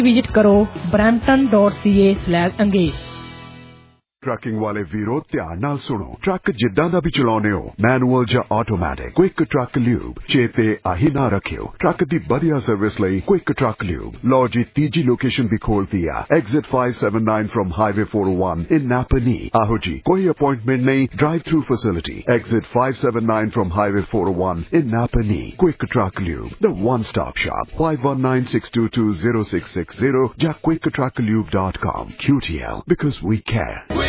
Visit करो brampton.ca/engage। Trucking वाले वीरो ध्यान नाल सुनो। ट्रक जिद्दां दा भी चलाउने हो, मैनुअल या ऑटोमैटिक, क्विक ट्रक ल्यूब चेते आही ना रखियो। ट्रक दी बढ़िया सर्विस लई क्विक ट्रक ल्यूब। लो जी तीजी लोकेशन भी खोल दिया, exit 579 from highway 401 in Napanee. आहो जी कोई अपॉइंटमेंट नहीं, drive through facility, exit 579 from highway 401 in Napanee. Quick Truck Lube, the one stop shop. 5196220660 या quicktrucklube.com। QTL because we care।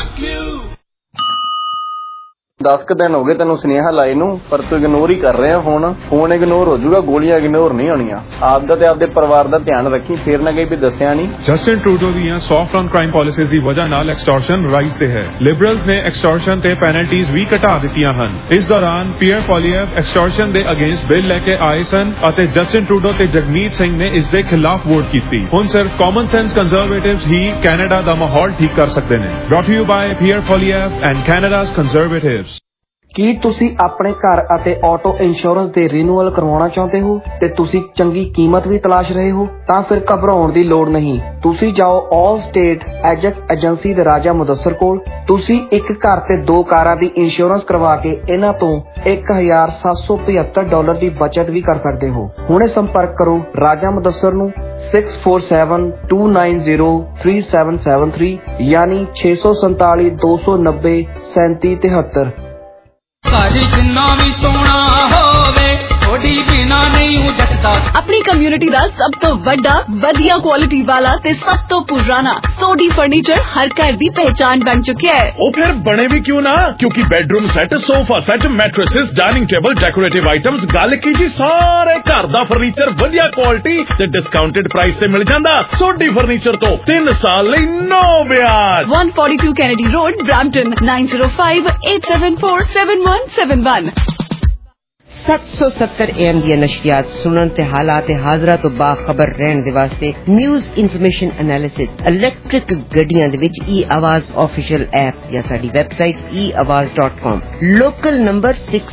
10 दिन हो गए तेन सुनेहा लाए नू, पर तू इग्नोर ही कर रहा। हुण फोन इग्नोर हो जाऊगा, गोलियां इग्नोर नहीं होनियां। आपदा ते आपदे परिवार दा ध्यान रखी, फिर ना कहीं भी दस्सिया नहीं। जस्टिन ट्रूडो ਦੀਆਂ ਸੌਫਟ ਔਨ ਕ੍ਰਾਈਮ ਪਾਲਿਸੀਜ਼ ਦੀ ਵਜ੍ਹਾ ਨਾਲ ਐਕਸਟੋਰਸ਼ਨ ਰਾਈਜ਼ ਤੇ ਹੈ। ਲਿਬਰਲਸ ਨੇ ਐਕਸਟੋਰਸ਼ਨ ਤੇ ਪੈਨਲਟੀਜ਼ ਵੀ ਘਟਾ ਦਿੱਤੀਆਂ ਹਨ। ਇਸ ਦੌਰਾਨ ਪੀਅਰ ਪੋਲੀਅਰ ਐਕਸਟੋਰਸ਼ਨ ਦੇ ਅਗੇਂਸਟ ਬਿੱਲ ਲੈ ਕੇ ਆਏ ਸਨ ਅਤੇ ਜਸਟਿਨ ਟਰੂਡੋ ਤੇ ਜਗਮੀਤ ਸਿੰਘ ਨੇ ਇਸ ਦੇ ਖਿਲਾਫ ਵੋਟ ਕੀਤੀ। ਹੁਣ ਸਿਰਫ ਕਾਮਨ ਸੈਂਸ ਕੰਜ਼ਰਵੇਟਿਵਸ ਹੀ ਕੈਨੇਡਾ ਦਾ ਮਾਹੌਲ ਠੀਕ ਕਰ ਸਕਦੇ ਨੇ। Brought you by Pierre Poilievre and Canada's conservatives. ਕੀ ਤੁਸੀਂ ਆਪਣੇ ਘਰ ਅਤੇ ਆਟੋ ਇੰਸ਼ੋਰੈਂਸ ਦੇ ਰੀਨਿਊਅਲ ਕਰਵਾਉਣਾ ਚਾਹੁੰਦੇ ਹੋ ਤੇ ਤੁਸੀਂ ਚੰਗੀ ਕੀਮਤ ਵੀ ਤਲਾਸ਼ ਰਹੇ ਹੋ? ਤਾਂ ਫਿਰ ਘਬਰਾਉਣ ਦੀ ਲੋੜ ਨਹੀਂ। ਤੁਸੀਂ ਜਾਓ ਆਲ ਸਟੇਟ ਐਜੈਕਟ ਏਜੰਸੀ ਦੇ ਰਾਜਾ ਮੁਦੱਸਰ ਕੋਲ। ਤੁਸੀਂ ਇੱਕ ਘਰ ਤੇ 2 ਕਾਰਾਂ ਦੀ ਇੰਸ਼ੋਰੈਂਸ ਕਰਵਾ ਕੇ ਇਹਨਾਂ ਤੋਂ $1,775 ਦੀ ਬਚਤ ਵੀ ਕਰ ਸਕਦੇ ਹੋ। ਹੁਣੇ ਸੰਪਰਕ ਕਰੋ ਰਾਜਾ ਮੁਦੱਸਰ ਨੂੰ 6472903773 ਯਾਨੀ 647-290-3773। ਘਰ ਜਿੰਨਾ ਵੀ ਸੋਹਣਾ ਹੋਵੇ ਥੋੜੀ ਬਿਨਾ ਨਹੀਂ ਜੱਟਦਾ। ਆਪਣੀ ਕਮਿਊਨਿਟੀ ਦਾ ਸਭ ਤੋਂ ਵੱਡਾ ਵਧੀਆ ਕੁਆਲਿਟੀ ਵਾਲਾ ਤੇ ਸਭ ਤੋਂ ਪੁਰਾਣਾ ਸੋਡੀ ਫਰਨੀਚਰ ਹਰ ਘਰ ਦੀ ਪਹਿਚਾਨ ਬਣ ਚੁੱਕਿਆ ਹੈ। ਉਹ ਫਿਰ ਬਣੇ ਵੀ ਕਿਉਂ ਨਾ, ਕਿਉਂਕਿ bedroom set, sofa set, mattresses, dining table, decorative items, ਗੱਲ ਕੀ ਜੀ ਸਾਰੇ ਘਰ ਦਾ ਫਰਨੀਚਰ ਵਧੀਆ ਕੁਆਲਿਟੀ ਤੇ ਡਿਸਕਾਊਂਟਡ ਪ੍ਰਾਈਸ ਤੇ ਮਿਲ ਜਾਂਦਾ। ਸੋਡੀ ਫਰਨੀਚਰ ਤੋਂ 3 ਸਾਲ ਲਈ ਨੋ ਵਿਆਜ। 142 ਕੈਨੇਡੀ ਰੋਡ, ਬ੍ਰੈਂਪਟਨ 9058747171। 770 AM ਦੀਆਂ ਨਸ਼ਰੀਆਤ ਸੁਣਨ ਤੇ ਹਾਲਾਤ ਹਾਜ਼ਰਾ ਤੋਂ ਬਾਖਬਰ ਰਹਿਣ ਦੇ ਵਾਸਤੇ ਨਿਊਜ਼ ਇਨਫੋਰਮੇਸ਼ਨ ਐਨਾਲਿਸਿਸ ਇਲੈਕਟ੍ਰਿਕ ਗੱਡੀਆਂ ਦੇ ਵਿੱਚ ਆਵਾਜ਼ ਆਫੀਸ਼ੀਅਲ ਐਪ ਜਾਂ ਸਾਡੀ ਵੈਬਸਾਈਟ eawaz.com। Local number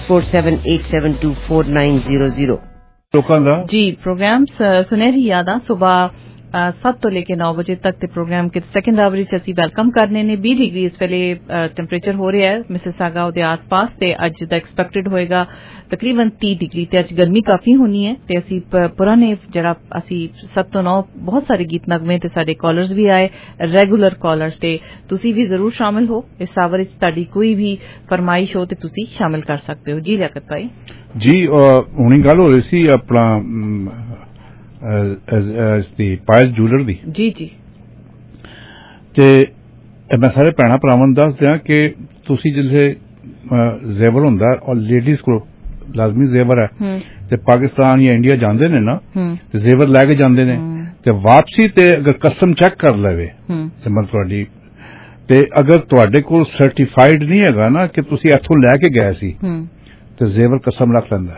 6478724900। ਲੋਕਾਂ ਦਾ ਜੀ ਪ੍ਰੋਗਰਾਮ ਸੁਨਹਿਰੀ ਯਾਦਾਂ ਸੁਬਾਹ 7 ਤੋਂ ਲੈ ਕੇ 9 ਵਜੇ ਤੱਕ ਦੇ ਪ੍ਰੋਗਰਾਮ ਕੇ ਸੈਕੰਡ ਆਵਰ ਵਿੱਚ ਅਸੀਂ ਵੈਲਕਮ ਕਰਨੇ ਨੇ। 20 ਡਿਗਰੀ ਇਸ ਵੇਲੇ ਟੈਂਪਰੇਚਰ ਹੋ ਰਿਹਾ ਹੈ ਮਿਸਿਸਾਗਾ ਉਹਦੇ ਆਸ-ਪਾਸ ਤੇ ਅੱਜ ਦਾ ਐਕਸਪੈਕਟਡ ਹੋਏਗਾ ਤਕਰੀਬਨ 30 ਡਿਗਰੀ ਤੇ ਅੱਜ ਗਰਮੀ ਕਾਫੀ ਹੋਣੀ ਹੈ ਤੇ ਅਸੀਂ ਪੁਰਾਣੇ ਜਿਹੜਾ ਅਸੀਂ 7 ਤੋਂ 9 ਬਹੁਤ ਸਾਰੇ ਗੀਤ ਨਗਮੇ ਤੇ ਸਾਡੇ ਕਾਲਰਸ ਵੀ ਆਏ ਰੈਗੂਲਰ ਕਾਲਰਸ ਤੇ ਤੁਸੀਂ ਵੀ ਜ਼ਰੂਰ ਸ਼ਾਮਿਲ ਹੋ ਇਸ ਆਵਰ ਵਿੱਚ। ਤੁਹਾਡੀ ਕੋਈ ਵੀ ਫਰਮਾਇਸ਼ ਹੋ ਤੇ ਤੁਸੀਂ ਸ਼ਾਮਿਲ ਕਰ ਸਕਦੇ ਹੋ। ਜੀ ਲਿਆਕਤ ਭਾਈ ਜੀ ਹੁਣੀ ਗੱਲ ਹੋ ਰਹੀ ਸੀ ਆਪਣਾ ਦੀ ਪਾਇਲ ਜੂਲਰ ਦੀ ਜੀ ਜੀ ਤੇ ਮੈਂ ਸਾਰੇ ਭੈਣਾਂ ਭਰਾਵਾਂ ਨੂੰ ਦੱਸ ਦਿਆਂ ਕਿ ਤੁਸੀਂ ਜਿੱਥੇ ਜ਼ੇਵਰ ਹੁੰਦਾ ਔਰ ਲੇਡੀਜ਼ ਕੋਲ ਲਾਜ਼ਮੀ ਜ਼ੇਵਰ ਹੈ ਤੇ ਪਾਕਿਸਤਾਨ ਜਾਂ ਇੰਡੀਆ ਜਾਂਦੇ ਨੇ ਨਾ ਤੇ ਜ਼ੇਵਰ ਲੈ ਕੇ ਜਾਂਦੇ ਨੇ ਤੇ ਵਾਪਸੀ ਤੇ ਅਗਰ ਕਸਟਮ ਚੈੱਕ ਕਰ ਲਵੇ ਤੇ ਮਤਲਬ ਤੁਹਾਡੀ ਤੇ ਅਗਰ ਤੁਹਾਡੇ ਕੋਲ ਸਰਟੀਫਾਈਡ ਨਹੀਂ ਹੈਗਾ ਨਾ ਕਿ ਤੁਸੀਂ ਇੱਥੋਂ ਲੈ ਕੇ ਗਏ ਸੀ ਤੇ ਜ਼ੇਵਰ ਕਸਮ ਰੱਖ ਲੈਂਦਾ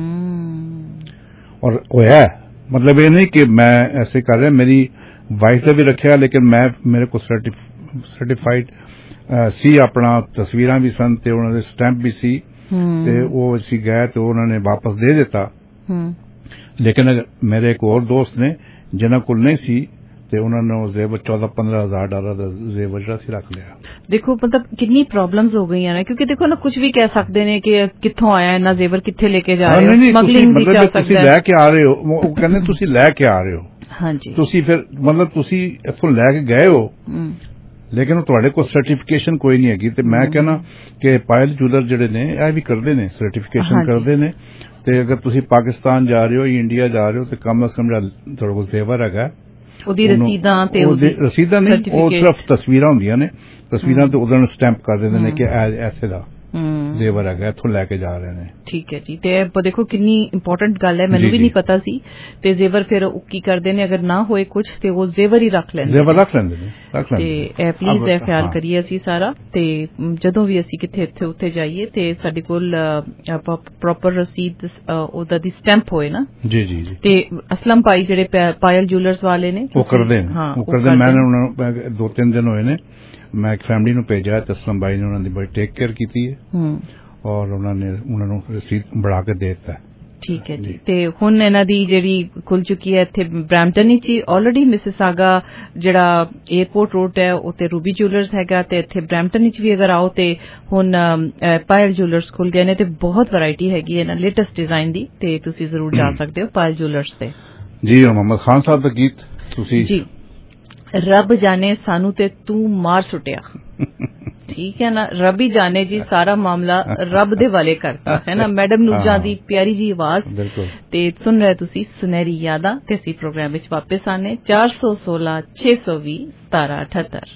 ਔਰ ਹੋਇਆ। मतलब ये नहीं कि मैं ऐसे कर रहा, मेरी वाइफ ने भी रखा लेकिन मैं मेरे को सर्टिफाइड सी अपना तस्वीरां भी सन ते उन्होंने स्टैंप भी सी ते वो असी गए तो उन्होंने वापस दे देता। लेकिन मेरे एक और दोस्त ने जिन्होंने को नहीं सी ਤੇ ਉਹਨਾਂ ਨੇ ਜ਼ੇਵਰ $14-15,000 ਦਾ ਜ਼ੇਵਰ ਜਿਹੜਾ ਸੀ ਰੱਖ ਲਿਆ। ਦੇਖੋ ਮਤਲਬ ਕਿੰਨੀ ਪ੍ਰੋਬਲਮਸ ਹੋ ਗਈਆਂ ਨੇ ਕਿਉਂਕਿ ਦੇਖੋ ਨਾ ਕੁਝ ਵੀ ਕਹਿ ਸਕਦੇ ਨੇ ਕਿ ਕਿੱਥੋਂ ਆਇਆ ਇਹਨਾਂ ਜ਼ੇਵਰ ਕਿੱਥੇ ਲੈ ਕੇ ਜਾ ਰਹੇ ਹੋ ਸਮਗਲਿੰਗ ਦੀ ਜਾ ਸਕਦਾ ਤੁਸੀਂ ਲੈ ਕੇ ਆ ਰਹੇ ਹੋ ਉਹ ਕਹਿੰਦੇ ਤੁਸੀਂ ਲੈ ਕੇ ਆ ਰਹੇ ਹੋ ਹਾਂਜੀ ਤੁਸੀਂ ਫਿਰ ਮਤਲਬ ਤੁਸੀਂ ਇੱਥੋਂ ਲੈ ਕੇ ਗਏ ਹੋ ਲੇਕਿਨ ਤੁਹਾਡੇ ਕੋਲ ਸਰਟੀਫਿਕੇਸ਼ਨ ਕੋਈ ਨਹੀਂ ਹੈਗੀ ਤੇ ਮੈਂ ਕਹਿੰਦਾ ਕਿ ਪਾਇਲ ਜੂਲਰ ਜਿਹੜੇ ਨੇ ਇਹ ਵੀ ਕਰਦੇ ਨੇ ਸਰਟੀਫਿਕੇਸ਼ਨ ਕਰਦੇ ਨੇ ਤੇ ਅਗਰ ਤੁਸੀਂ ਪਾਕਿਸਤਾਨ ਜਾ ਰਹੇ ਹੋ ਜਾਂ ਇੰਡੀਆ ਜਾ ਰਹੇ ਹੋ ਤੇ ਕਮ ਅਜ਼ ਕਮ ਤੁਹਾਡੇ ਕੋਲ ਜ਼ੇਵਰ ਹੈਗਾ ਉਹਦੀ ਰਸੀਦਾਂ ਤੇ ਰਸੀਦਾਂ ਨਹੀਂ ਉਹ ਸਿਰਫ ਤਸਵੀਰਾਂ ਹੁੰਦੀਆਂ ਨੇ ਤਸਵੀਰਾਂ ਤੇ ਉਹਦਾ ਸਟੈਂਪ ਕਰ ਦਿੰਦੇ ਨੇ ਕਿ ਐਸੇ ਦਾ ਜ਼ੇਵਰ ਹੈਗਾ ਇੱਥੋਂ ਲੈ ਕੇ ਜਾ ਰਹੇ ਨੇ। ਠੀਕ ਹੈ ਜੀ ਤੇ ਦੇਖੋ ਕਿੰਨੀ ਇੰਪੋਰਟੈਂਟ ਗੱਲ ਹੈ ਮੈਨੂੰ ਵੀ ਨਹੀਂ ਪਤਾ ਸੀ ਤੇ ਜ਼ੇਵਰ ਫਿਰ ਉਹ ਕੀ ਕਰਦੇ ਨੇ ਅਗਰ ਨਾ ਹੋਏ ਕੁਝ ਤੇ ਉਹ ਜ਼ੇਵਰ ਹੀ ਰੱਖ ਲੈਂਦੇ ਨੇ ਤੇ ਇਹ ਪਲੀਜ਼ ਇਹ ਖਿਆਲ ਕਰੀਏ ਅਸੀਂ ਸਾਰਾ ਤੇ ਜਦੋਂ ਵੀ ਅਸੀਂ ਕਿੱਥੇ ਇੱਥੇ ਉੱਥੇ ਜਾਈਏ ਤੇ ਸਾਡੇ ਕੋਲ ਪ੍ਰੋਪਰ ਰਸੀਦ ਉਹਦਾ ਦੀ ਸਟੈਂਪ ਹੋਏ ਨਾ। ਜੀ ਜੀ ਤੇ ਅਸਲਮ ਭਾਈ ਜਿਹੜੇ ਪਾਇਲ ਜੂਲਰਸ ਵਾਲੇ ਨੇ ਉਹ ਕਰਦੇ ਨੇ ਮੈਂ ਉਹਨਾਂ ਨੂੰ 2-3 ਦਿਨ ਹੋਏ ਨੇ ਮੈਂ ਇੱਕ ਫੈਮਿਲੀ ਨੂੰ ਭੇਜਿਆ ਤੇ ਅਸਲਮ ਭਾਈ ਨੇ ਉਹਨਾਂ ਦੀ ਬੜੀ ਟੇਕ ਕੇਅਰ ਕੀਤੀ ਹੈ ਔਰ ਉਹਨਾਂ ਨੂੰ ਰਸੀਦ ਬਣਾ ਕੇ ਦੇ ਦਿੱਤਾ। ਠੀਕ ਹੈ ਜੀ। ਤੇ ਹੁਣ ਇਹਨਾਂ ਦੀ ਜਿਹੜੀ ਖੁੱਲ ਚੁੱਕੀ ਹੈ ਇੱਥੇ ਬਰੈਂਪਟਨ ਵਿੱਚ ਹੀ ਆਲਰੇਡੀ ਮਿਸਿਸਾਗਾ ਜਿਹੜਾ 에어ਪੋਰਟ ਰੋਡ ਹੈ ਉੱਤੇ ਰੂਬੀ ਜੁਐਲਰਸ ਹੈਗਾ ਤੇ ਇੱਥੇ ਬਰੈਂਪਟਨ ਵਿੱਚ ਵੀ ਅਗਰ ਆਓ ਤੇ ਹੁਣ ਪਾਇਲ ਜੁਐਲਰਸ ਖੁੱਲ ਗਏ ਨੇ ਤੇ ਬਹੁਤ ਵੈਰਾਈਟੀ ਹੈਗੀ ਹੈ ਇਹਨਾਂ ਲੇਟੈਸਟ ਡਿਜ਼ਾਈਨ ਦੀ ਤੇ ਤੁਸੀਂ ਜ਼ਰੂਰ ਜਾ ਸਕਦੇ ਹੋ ਪਾਇਲ ਜੁਐਲਰਸ ਤੇ। ਜੀ ਮੁਹੰਮਦ ਖਾਨ ਸਾਹਿਬ ਦਾ ਗੀਤ ਤੁਸੀਂ ਜੀ ਰੱਬ ਜਾਣੇ ਸਾਨੂੰ ਤੇ ਤੂੰ ਮਾਰ ਸੁੱਟਿਆ ठीक है ना, रब ही जाने जी सारा मामला रब दे वाले करता है ना। मैडम नूजा दी प्यारी जी आवाज ते सुन रहे तुसी सुनहरी यादां ते असी प्रोग्राम विच वापस आने 416 620 1778।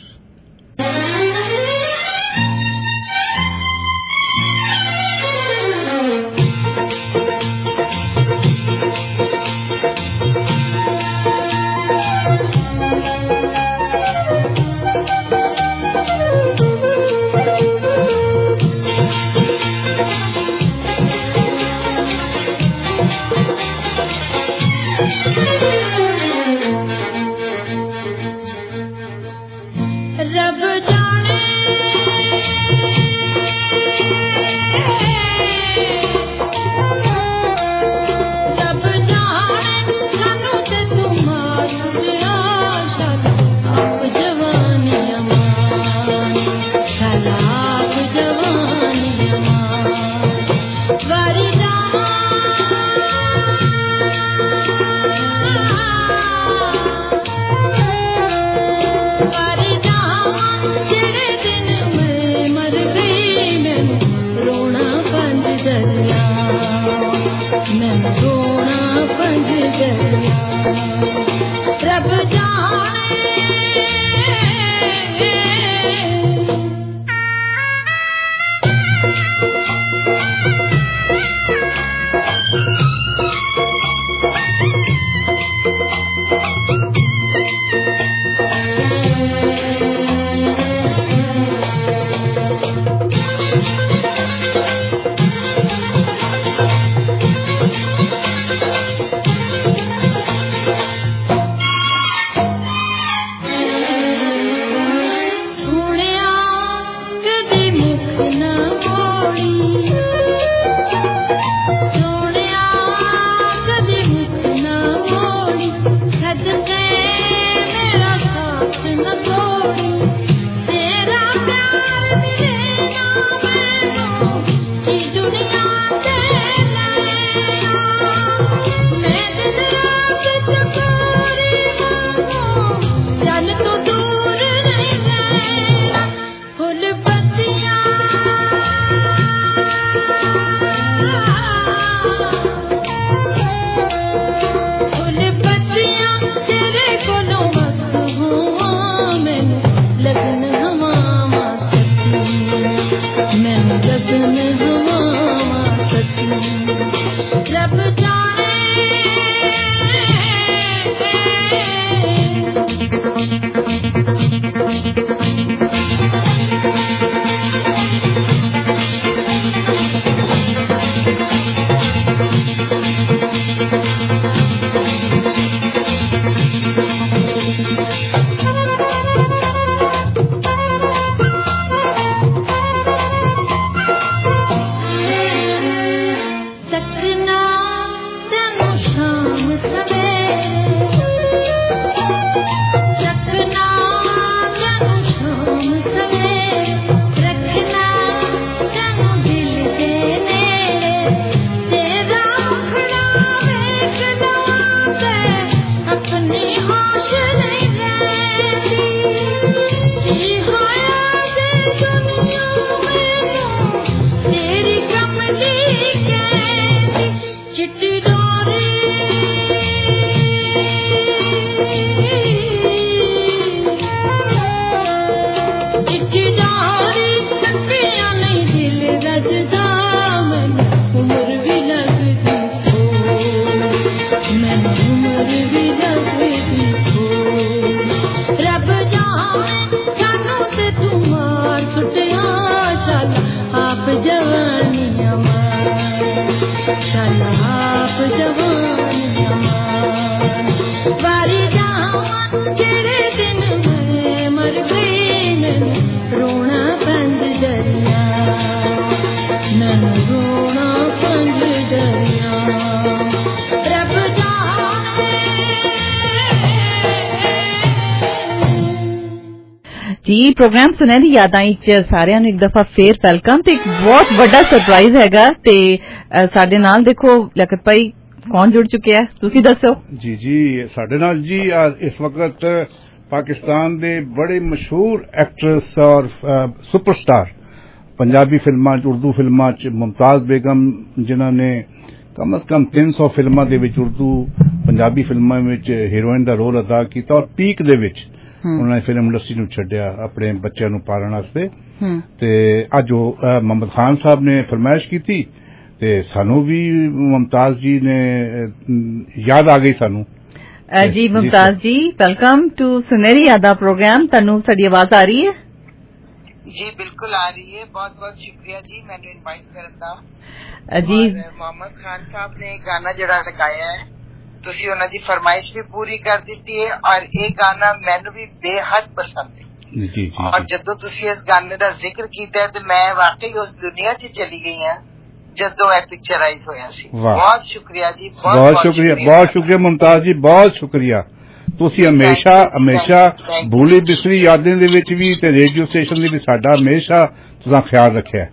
ਜੀ ਪ੍ਰੋਗਰਾਮ ਸੁਨਹਿਰੀ ਯਾਦਾਂ ਵਿੱਚ ਸਾਰਿਆਂ ਨੂੰ ਇੱਕ ਦਫਾ ਫੇਰ ਵੈਲਕਮ ਤੇ ਇੱਕ ਬਹੁਤ ਵੱਡਾ ਸਰਪ੍ਰਾਈਜ਼ ਹੈਗਾ ਤੇ ਸਾਡੇ ਨਾਲ ਦੇਖੋ ਲਿਆਕਤ ਭਾਈ ਕੌਣ ਜੁੜ ਚੁੱਕਿਆ ਹੈ ਤੁਸੀਂ ਦੱਸੋ ਜੀ ਸਾਡੇ ਨਾਲ ਜੀ ਇਸ ਵਕਤ ਪਾਕਿਸਤਾਨ ਦੇ ਬੜੇ ਮਸ਼ਹੂਰ ਐਕਟਰਸ ਔਰ ਸੁਪਰਸਟਾਰ ਪੰਜਾਬੀ ਫਿਲਮਾਂ 'ਚ ਉਰਦੂ ਫਿਲਮਾਂ 'ਚ ਮੁਮਤਾਜ਼ ਬੇਗਮ ਜਿਨ੍ਹਾਂ ਨੇ ਕਮ ਅਜ਼ ਕਮ 300 ਫਿਲਮਾਂ ਦੇ ਵਿੱਚ ਉਰਦੂ ਪੰਜਾਬੀ ਫਿਲਮਾਂ ਵਿੱਚ ਹੀਰੋਇਨ ਦਾ ਰੋਲ ਅਦਾ ਕੀਤਾ ਔਰ ਪੀਕ ਦੇ ਵਿੱਚ ਉਹਨਾਂ ਨੇ ਫਿਲਮ ਇੰਡਸਟਰੀ ਨੂੰ ਛੱਡਿਆ ਆਪਣੇ ਬੱਚਿਆਂ ਨੂੰ ਪਾਲਣ ਵਾਸਤੇ ਤੇ ਅੱਜ ਉਹ ਮੁਹੰਮਦ ਖਾਨ ਸਾਹਿਬ ਨੇ ਫਰਮਾਇਸ਼ ਕੀਤੀ ਤੇ ਸਾਨੂੰ ਵੀ ਮੁਮਤਾਜ਼ ਜੀ ਨੇ ਯਾਦ ਆ ਗਈ ਸਾਨੂੰ ਜੀ ਮੁਮਤਾਜ਼ ਜੀ ਵੈਲਕਮ ਟੂ ਸੁਨਹਿਰੀ ਯਾਦਾਂ ਪ੍ਰੋਗਰਾਮ ਤੁਹਾਨੂੰ ਸਾਡੀ ਆਵਾਜ਼ ਆ ਰਹੀ ਹੈ जी बिल्कुल आ रही है बहुत बहुत शुक्रिया जी मैंने इनवाइट करन दा जी मोहम्मद खान साहब ने गाना जड़ा लगाया है तुसी उन्हां दी फरमाइश भी पूरी कर दी है और ये गाना मैनू भी बेहद पसंद है जी और जदों तुसी इस गाने दा जिक्र कीता है ते मैं वाकई उस दुनिया च चली गई हां जदों ए पिक्चराइज होया सी बहुत शुक्रिया जी बहुत शुक्रिया मुमताज जी बहुत शुक्रिया ਤੁਸੀਂ ਹਮੇਸ਼ਾ ਭੂਲੀ ਬਿਸਰੀ ਯਾਦਾਂ ਦੇ ਵਿੱਚ ਵੀ ਤੇ ਰੇਡੀਓ ਸਟੇਸ਼ਨ ਦੇ ਵੀ ਸਾਡਾ ਹਮੇਸ਼ਾ ਤੁਸੀਂ ਖਿਆਲ ਰੱਖਿਆ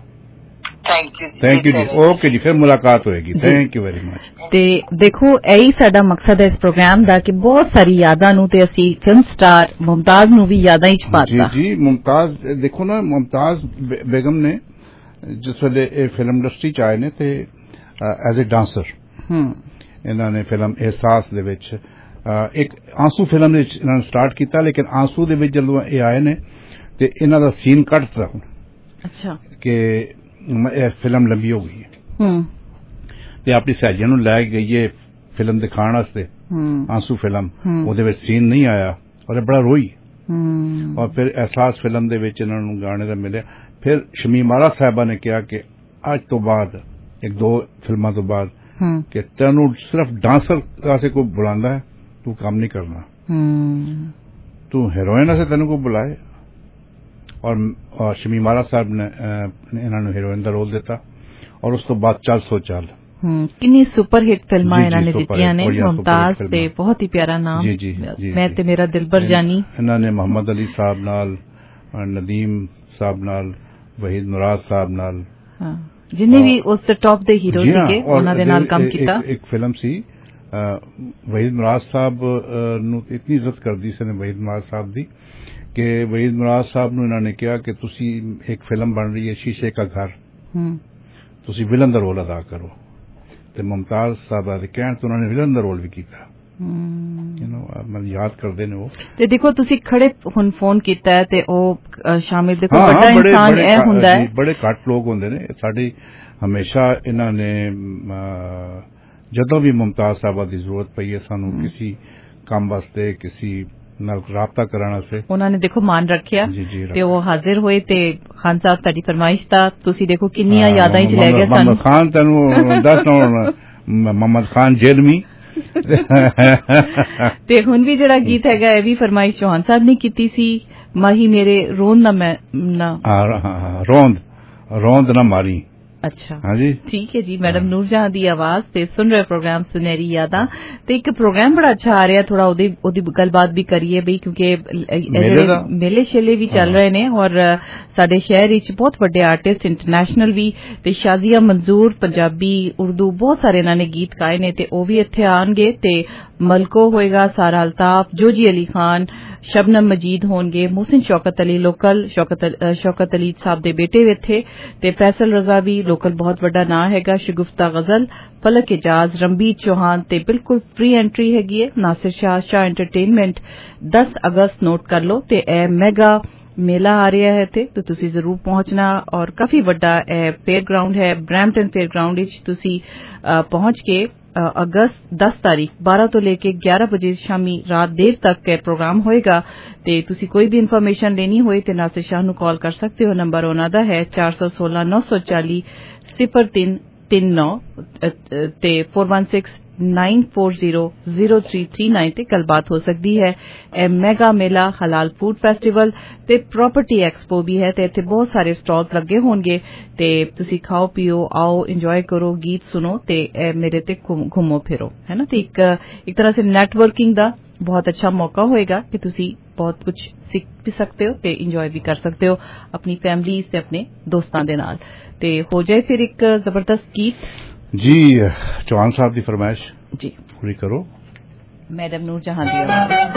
ਥੈਂਕ ਯੂ ਜੀ ਓਕੇ ਜੀ ਫਿਰ ਮੁਲਾਕਾਤ ਹੋਏਗੀ ਥੈਂਕ ਯੂ ਵੈਰੀ ਮਚ ਤੇ ਦੇਖੋ ਇਹੀ ਸਾਡਾ ਮਕਸਦ ਹੈ ਇਸ ਪ੍ਰੋਗਰਾਮ ਦਾ ਕਿ ਬਹੁਤ ਸਾਰੀ ਯਾਦਾਂ ਨੂੰ ਤੇ ਅਸੀਂ ਫਿਲਮ ਸਟਾਰ ਮੁਮਤਾਜ਼ ਨੂੰ ਵੀ ਯਾਦਾਂ ਵਿੱਚ ਪਾਤਾ ਜੀ ਮੁਮਤਾਜ਼ ਦੇਖੋ ਨਾ ਮੁਮਤਾਜ਼ ਬੇਗਮ ਨੇ ਜਿਸ ਵੇਲੇ ਇਹ ਫਿਲਮ ਇੰਡਸਟਰੀ ਚ ਆਏ ਨੇ ਤੇ ਐਜ਼ ਅ ਡਾਂਸਰ ਇਹਨਾਂ ਨੇ ਫਿਲਮ ਅਹਿਸਾਸ ਦੇ ਵਿੱਚ ਇੱਕ ਆਂਸੂ ਫਿਲਮ ਦੇ ਵਿੱਚ ਇਹਨਾਂ ਨੇ ਸਟਾਰਟ ਕੀਤਾ ਲੇਕਿਨ ਆਂਸੂ ਦੇ ਵਿੱਚ ਜਦੋਂ ਇਹ ਆਏ ਨੇ ਤੇ ਇਹਨਾਂ ਦਾ ਸੀਨ ਕੱਟ ਦਿੱਤਾ ਹੁਣ ਅੱਛਾ ਕਿ ਇਹ ਫਿਲਮ ਲੰਬੀ ਹੋ ਗਈ ਹੈ ਤੇ ਆਪਣੀ ਸਹਿਜੀਆਂ ਨੂੰ ਲੈ ਕੇ ਗਈ ਫਿਲਮ ਦਿਖਾਉਣ ਵਾਸਤੇ ਆਂਸੂ ਫਿਲਮ ਉਹਦੇ ਵਿੱਚ ਸੀਨ ਨਹੀਂ ਆਇਆ ਔਰ ਬੜਾ ਰੋਈ ਔਰ ਫਿਰ ਅਹਿਸਾਸ ਫਿਲਮ ਦੇ ਵਿੱਚ ਇਹਨਾਂ ਨੂੰ ਗਾਣੇ ਦਾ ਮਿਲਿਆ ਫਿਰ ਸ਼ਮੀਮ ਆਰਾ ਸਾਹਿਬਾ ਨੇ ਕਿਹਾ ਕਿ ਅੱਜ ਤੋਂ ਬਾਅਦ ਇੱਕ ਦੋ ਫਿਲਮਾਂ ਤੋਂ ਬਾਅਦ ਕਿ ਤੈਨੂੰ ਸਿਰਫ ਡਾਂਸਰ ਵਾਸਤੇ ਕੋਈ ਬੁਲਾਉਂਦਾ ਹੈ तू काम नहीं करना तू हीरोइन से तेन को बुलाए और शमीम आरा साहब ने इन्होंने हीरोइन का रोल दिता और उस तो बाद चल सो चल किन्नी सुपर हिट फिल्मां इन्होंने दित्तियां ने मुमताज ते बहुत ही प्यारा नाम मैं ते मेरा दिलबर जानी इन्होंने मोहम्मद अली साहब नाल नदीम साहब नाल वहीद मुराद साहब नाल जिन्हें भी उस टॉप दे हीरो सीगे उन्हां दे नाल काम कीता एक फिल्म सी वहीद मुराद साहब ਨੂੰ ਇਤਨੀ ਇੱਜ਼ਤ ਕਰਦੀ ਸੀ ਨੇ ਵਹੀਦ ਮੁਰਾਦ ਸਾਹਿਬ ਦੀ ਕਿ ਵਹੀਦ ਮੁਰਾਦ ਸਾਹਿਬ ਨੂੰ ਇਹਨਾਂ ਨੇ ਕਿਹਾ ਕਿ ਤੁਸੀਂ ਇੱਕ ਫਿਲਮ ਬਣ ਰਹੀ ਹੈ ਸ਼ੀਸ਼ੇ ਕਾ ਘਰ ਤੁਸੀਂ ਵਿਲਨ ਦਾ ਰੋਲ ਅਦਾ ਕਰੋ ਤੇ ਮੁਮਤਾਜ਼ ਸਾਹਿਬਾ ਦੇ ਕਹਿਣ ਤੋਂ ਉਹਨਾਂ ਨੇ ਵਿਲਨ ਦਾ ਰੋਲ ਵੀ ਕੀਤਾ ਮੈਨੂੰ ਯਾਦ ਕਰਦੇ ਨੇ ਉਹ ਤੇ ਦੇਖੋ ਤੁਸੀਂ ਖੜੇ ਹੁਣ ਫੋਨ ਕੀਤਾ ਹੈ ਤੇ ਉਹ ਸ਼ਾਮਿਲ ਦੇਖੋ ਵੱਡਾ ਇਨਸਾਨ ਇਹ ਹੁੰਦਾ ਹੈ ਬੜੇ ਘੱਟ ਲੋਕ ਹੁੰਦੇ ਨੇ ਸਾਡੀ ਹਮੇਸ਼ਾ ਇਹਨਾਂ ਨੇ ਜਦੋਂ ਵੀ ਮੁਮਤਾਜ਼ ਸਾਹਿਬਾ ਦੀ ਜ਼ਰੂਰਤ ਪਈ ਹੈ ਸਾਨੂੰ ਕਿਸੇ ਕੰਮ ਵਾਸਤੇ ਕਿਸੇ ਨਾਲ ਰਾਬਤਾ ਕਰਾਉਣ ਵਾਸਤੇ ਉਹਨਾਂ ਨੇ ਦੇਖੋ ਮਾਨ ਰੱਖਿਆ ਤੇ ਉਹ ਹਾਜ਼ਰ ਹੋਏ ਤੇ ਖਾਨ ਸਾਹਿਬ ਤੁਹਾਡੀ ਫਰਮਾਇਸ਼ ਦਾ ਤੁਸੀਂ ਦੇਖੋ ਕਿੰਨੀਆਂ ਯਾਦਾਂ ਵਿੱਚ ਲੈ ਗਏ ਸਾਨੂੰ ਖਾਨ ਤੈਨੂੰ ਦੱਸ ਮੁਹੰਮਦ ਖਾਨ ਜੇਲਮੀ ਤੇ ਹੁਣ ਵੀ ਜਿਹੜਾ ਗੀਤ ਹੈਗਾ ਇਹ ਵੀ ਫਰਮਾਇਸ਼ ਚੌਹਾਨ ਸਾਹਿਬ ਨੇ ਕੀਤੀ ਸੀ ਮਾਹੀ ਮੇਰੇ ਰੋਂਦ ਨਾ ਰੋਂਦ ਨਾ ਮਾਰੀ अच्छा हाँ जी ठीक है जी मैडम नूरजहां दी आवाज ते सुन रहे प्रोग्राम सुनहरी यादां ते एक प्रोग्राम बड़ा अच्छा आ रहा थोड़ा ओदी गलबात भी करिए बई क्योंकि मेले शेले भी चल रहे ने और साडे शहर विच बहुत बड़े आर्टिस्ट इंटरनेशनल भी ते शाजिया मंजूर पंजाबी उर्दू बहुत सारे इन्हां ने गीत गाए ने ते ओ भी इत्थे आणगे ते मलको होएगा सारा अल्ताफ जोजी अली खान शबनम मजीद होंगे मोहसिन शौकत अली लोकल शौकत अली साहब दे बेटे इत्थे ते फैसल रजा भी लोकल बहुत बड़ा नाम हैगा शगुफ्ता गजल फलक एजाज रंबीर चौहान ते बिल्कुल फ्री एंट्री हैगी है नासिर शाह एंटरटेनमेंट 10 अगस्त नोट कर लो ते ए मेगा मेला आ रहा है तो तुसी जरूर पहुंचना और काफी बड़ा फेयर ग्राउंड है ब्रैम्पटन फेयर ग्राउंड विच तुसी पहुंच के अगस्त 10 तारीख 12 तो लेके 11 बजे शामी रात देर तक के प्रोग्राम होएगा ते तुसी कोई भी इन्फॉर्मेशन लेनी होए ते नासिर शाह नु कॉल कर सकते हो नंबर उन्हां दा है 416 940 0339 ते 4169400339 ते गलबात हो सकती है ए मेगा मेला हलाल फूड फेस्टिवल ते प्रॉपर्टी एक्सपो भी है ते इत्थे बहुत सारे स्टॉल्स लगे होंगे ते तुसी खाओ पियो आओ एंजॉय करो गीत सुनो ते मेरे ते घूमो फिरो है ना ते एक तरह से नेटवर्किंग दा बहुत अच्छा मौका होएगा कि तुसी बहुत कुछ सीख भी सकते हो ते इंजॉय भी कर सकते हो अपनी फैमिली ते अपने दोस्तां दे नाल। ते हो जाए फिर एक जबरदस्त गीत जी। चौहान साहब की फरमाइश जी पूरी करो। मैडम नूर जहां दी आवाज।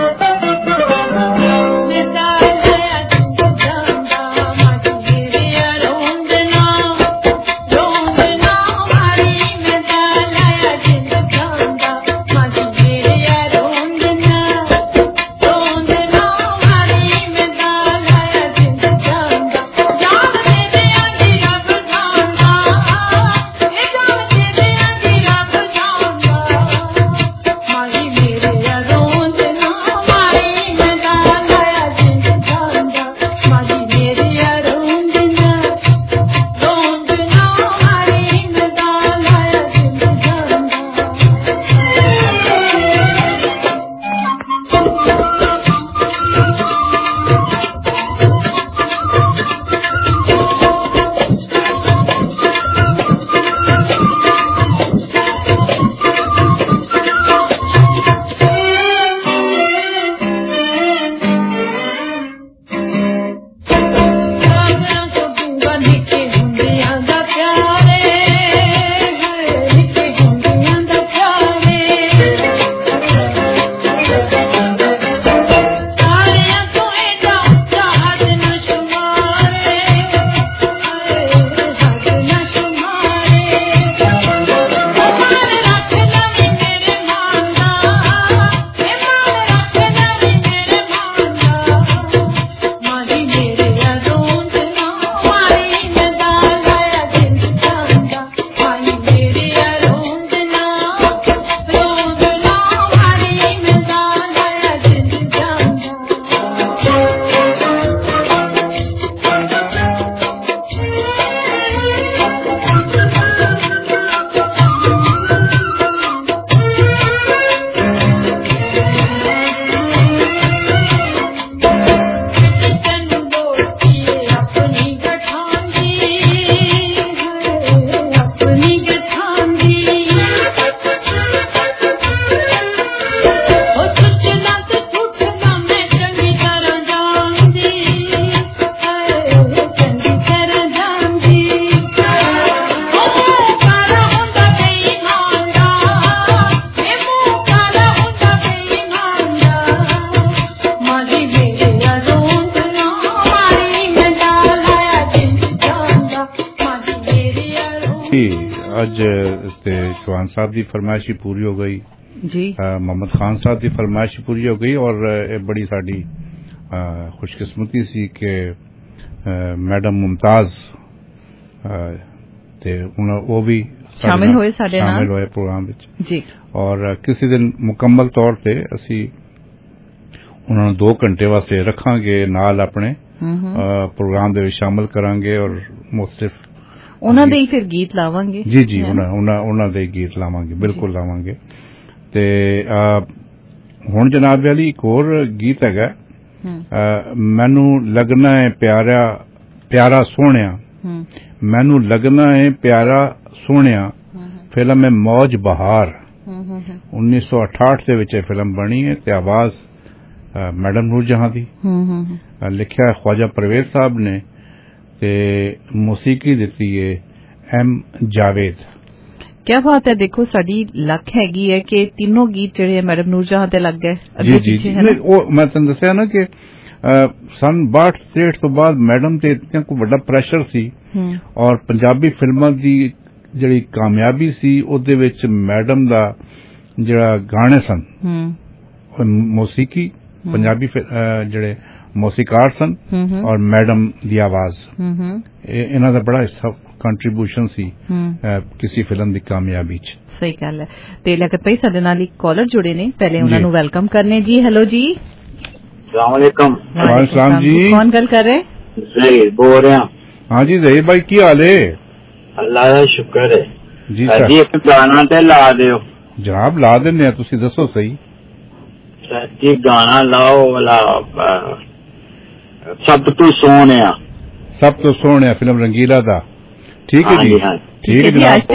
चौहान साहब की फरमाइश पूरी हो गई जी। मोहम्मद खान साहब की फरमाइश पूरी हो गई और बड़ी साड़ी खुशकिस्मती सी कि मैडम मुमताज वो भी शामिल होए प्रोग्राम जी। और किसी दिन मुकम्मल तौर पर असी उन्होंने 2 घंटे वास्ते रखांगे नाल अपने प्रोग्राम दे शामिल करांगे और मुख्तलिफ ਉਹਨਾਂ ਦੇ ਹੀ ਫਿਰ ਗੀਤ ਲਾਵਾਂਗੇ ਜੀ ਜੀ ਉਹਨਾਂ ਦੇ ਗੀਤ ਲਾਵਾਂਗੇ ਬਿਲਕੁਲ ਲਾਵਾਂਗੇ। ਤੇ ਹੁਣ ਜਨਾਬ ਵਾਲੀ ਇੱਕ ਹੋਰ ਗੀਤ ਹੈਗਾ ਮੈਨੂੰ ਲੱਗਣਾ ਹੈ ਪਿਆਰਾ ਸੋਹਣਿਆ ਮੈਨੂੰ ਲੱਗਣਾ ਹੈ ਪਿਆਰਾ ਸੋਹਣਿਆ ਫਿਲਮ ਹੈ ਮੌਜ ਬਹਾਰ 1968 ਦੇ ਵਿੱਚ ਇਹ ਫਿਲਮ ਬਣੀ ਹੈ ਤੇ ਆਵਾਜ਼ ਮੈਡਮ ਨੂਰ ਜਹਾਂ ਦੀ ਲਿਖਿਆ ख्वाजा परवेज साहब ने ਤੇ ਮੌਸੀਕੀ ਦਿੱਤੀ ਹੈ ਐਮ ਜਾਵੇਦ। क्या बात है। देखो साडी लक हैगी है कि तीनों गीत ਜਿਹੜੇ ਮੈਡਮ ਨੂਰ ਜਹਾਂ ਤੇ ਲੱਗ ਗਏ ਅੱਗੇ ਪਿੱਛੇ ਹੈ ਨਾ। ਉਹ ਮੈਂ ਤੁਹਾਨੂੰ ਦੱਸਿਆ ਨਾ ਕਿ ਸਨ 62 ਤੋਂ ਬਾਅਦ ਮੈਡਮ ਤੇ ਇਤਨਾ ਕੋਈ ਵੱਡਾ ਪ੍ਰੈਸ਼ਰ ਸੀ ਔਰ ਪੰਜਾਬੀ ਫਿਲਮਾਂ ਦੀ ਜਿਹੜੀ ਕਾਮਯਾਬੀ ਸੀ ਉਹਦੇ ਵਿੱਚ ਮੈਡਮ ਦਾ ਜਿਹੜਾ ਗਾਣੇ ਸਨ ਮੌਸੀਕੀ ਪੰਜਾਬੀ ਜਿਹੜੇ ਮੌਸੀਕਾਰ ਸਨ ਔਰ ਮੈਡਮ ਦੀ ਆਵਾਜ਼ ਇਹਨਾਂ ਦਾ ਬੜਾ ਹਿੱਸਾ ਕੰਟਰੀਬਿਊਸ਼ਨ ਸੀ ਕਿਸੇ ਫਿਲਮ ਦੀ ਕਾਮਯਾਬੀ ਚ। ਸਹੀ ਗੱਲ ਹੈ। ਤੇ ਲਗਤ ਭਾਈ ਸਾਡੇ ਨਾਲ ਇੱਕ ਕਾਲਰ ਜੁੜੇ ਨੇ, ਪਹਿਲੇ ਉਹਨਾਂ ਨੂੰ ਵੈਲਕਮ ਕਰਨੇ ਜੀ। ਹੈਲੋ ਜੀ, अस्सलाम वालेकुम। वालेकुम सलाम जी, कौन गल कर रहे? ज़हीर बोल रहे हैं। हाँ जी ज़हीर भाई की हाल है? अल्लाह का शुक्र है जी सर जी। एक गाना ते ला दियो जनाब, ला देने तुसी दसो सही। सर जी गाना लाओ वाला सब तू सोने, सब तो सोने फिल्म रंगीला था। ठीक है जी, ठीक है जनाब,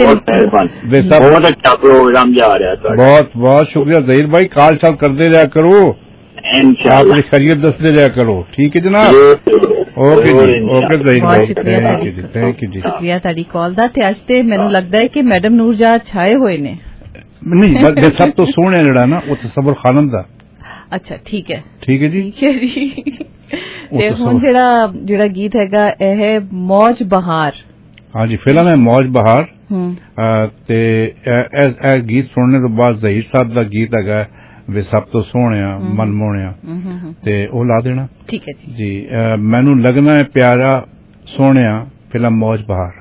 बहुत अच्छा प्रोग्राम जा रहा है। बहुत बहुत शुक्रिया ज़हीर भाई, कॉल शाल करते रहा करो। इंशाअल्लाह। आपकी खैरियत दसते जाया करो, ठीक है जनाब। ओके जी, ओके बहुत शुक्रिया थैंक यू जी, शुक्रिया ਤੁਹਾਡੀ ਕਾਲ ਦਾ। ਤੇ ਅੱਜ ਤੇ ਮੈਨੂੰ ਲੱਗਦਾ ਹੈ ਕਿ ਮੈਡਮ ਨੂਰਜਹਾਂ ਛਾਏ ਹੋਏ ਨੇ। नहीं बस सब तो सोने जड़ा ना वो तसव्वुर खानम दा। अच्छा ठीक है जी ਤੇ ਹੁਣ ਜਿਹੜਾ ਗੀਤ ਹੈਗਾ ਇਹ ਹੈ ਮੌਜ ਬਹਾਰ। हाँ जी, फिल्म है मौज बहार। ते ए गीत सुनने तो बाद ज़हीर साहब दा गीत हैगा वे सब तो सोहणिया मन मोहणिया, ते ओ ला देना। ठीक है जी। मैनू लगना है प्यारा सोहणिया, फिल्म मौज बहार।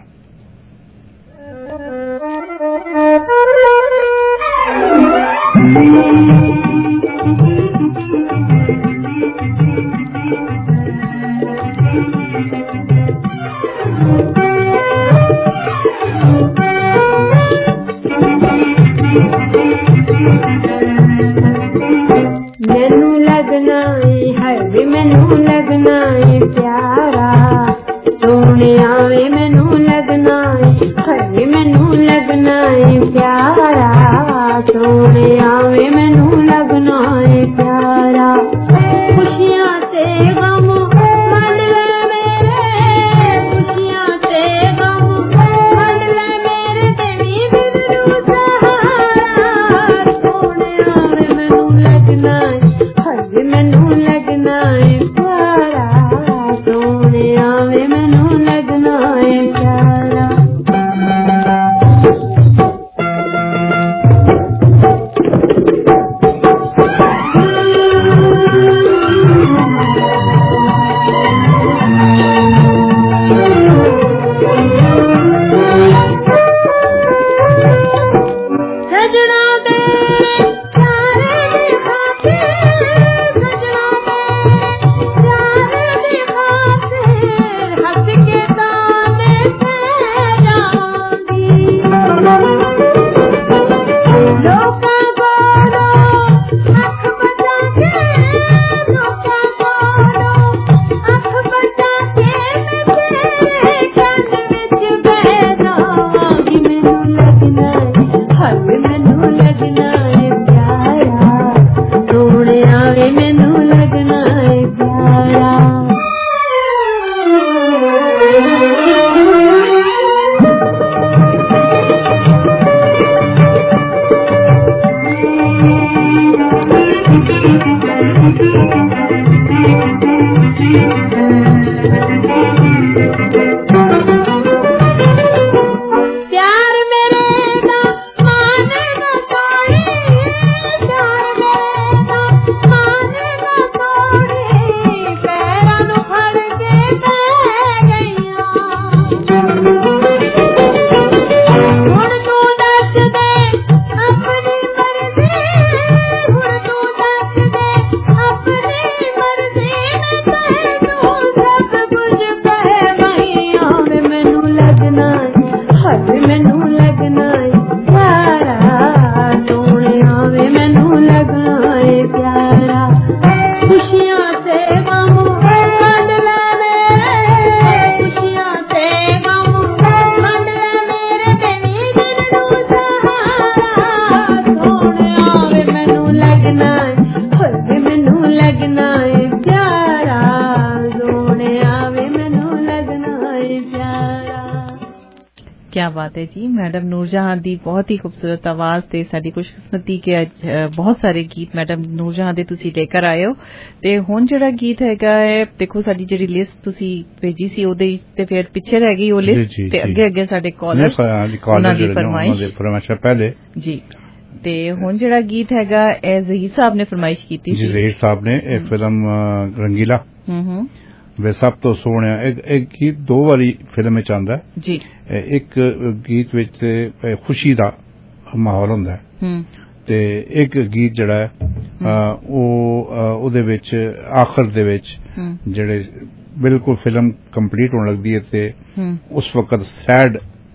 मैनू लगना है वे मैनू लगना है प्यारा सोनिया वे मैनू लगना है वे मैनू लगना है प्यारा सोनिया वे मैनू लगना है प्यारा। खुशियां ते गम मन ले मेरे, खुशियां ते गम मन ले मेरे, तेरी बिनु सहारा सोनिया वे मैनू लगना है मैनू लगना है प्यारा सोनिया वे मैनू लगना है प्यारा। क्या बात है जी। मैडम ਨੂਰਜਹਾਂ ਦੀ बहुत ही खूबसूरत आवाज ਤੇ ਸਾਡੀ ਖੁਸ਼ਕਿਸਮਤੀ ਕਿ ਅੱਜ ਬਹੁਤ ਸਾਰੇ ਗੀਤ ਮੈਡਮ ਨੂਰਜਹਾਂ ਦੇ ਤੁਸੀਂ ਲੈ ਕੇ ਆਏ ਹੋ। ਤੇ ਹੁਣ ਜਿਹੜਾ ਗੀਤ ਹੈਗਾ ਹੈ ਦੇਖੋ ਸਾਡੀ ਜਿਹੜੀ ਲਿਸਟ ਤੁਸੀਂ ਭੇਜੀ ਸੀ ਉਹਦੇ ਤੇ ਫਿਰ ਪਿੱਛੇ ਰਹਿ ਗਈ ਉਹ ਲਿਸਟ ਤੇ ਅੱਗੇ ਅੱਗੇ ਸਾਡੇ ਕਾਲਰ ਉਹਨਾਂ ਦੀ ਫਰਮਾਇਸ਼ ਪਹਿਲੇ ਜੀ। ਤੇ ਹੁਣ ਜਿਹੜਾ ਗੀਤ ਹੈਗਾ ਇਹ ਜ਼ਹੀਰ ਸਾਹਿਬ ਨੇ ਫਰਮਾਇਸ਼ ਕੀਤੀ ਸੀ। ਜ਼ਹੀਰ ਸਾਹਿਬ ਨੇ ਇਹ ਫਿਲਮ ਰੰਗੀਲਾ ਵੇ ਸਭ ਤੋਂ ਸੋਹਣਿਆ ਇੱਕ ਗੀਤ ਦੋ ਵਾਰੀ ਫਿਲਮ ਵਿੱਚ ਆਉਂਦਾ ਜੀ। ਇੱਕ ਗੀਤ ਵਿੱਚ ਖੁਸ਼ੀ ਦਾ ਮਾਹੌਲ ਹੁੰਦਾ ਤੇ ਇੱਕ ਗੀਤ ਜਿਹੜਾ ਹੈ ਉਹ ਉਹਦੇ ਵਿੱਚ ਆਖਰ ਦੇ ਵਿੱਚ ਜਿਹੜੇ ਬਿਲਕੁਲ ਫਿਲਮ ਕੰਪਲੀਟ ਹੋਣ ਲੱਗਦੀ ਹੈ ਤੇ ਉਸ ਵਕਤ ਸੈਡ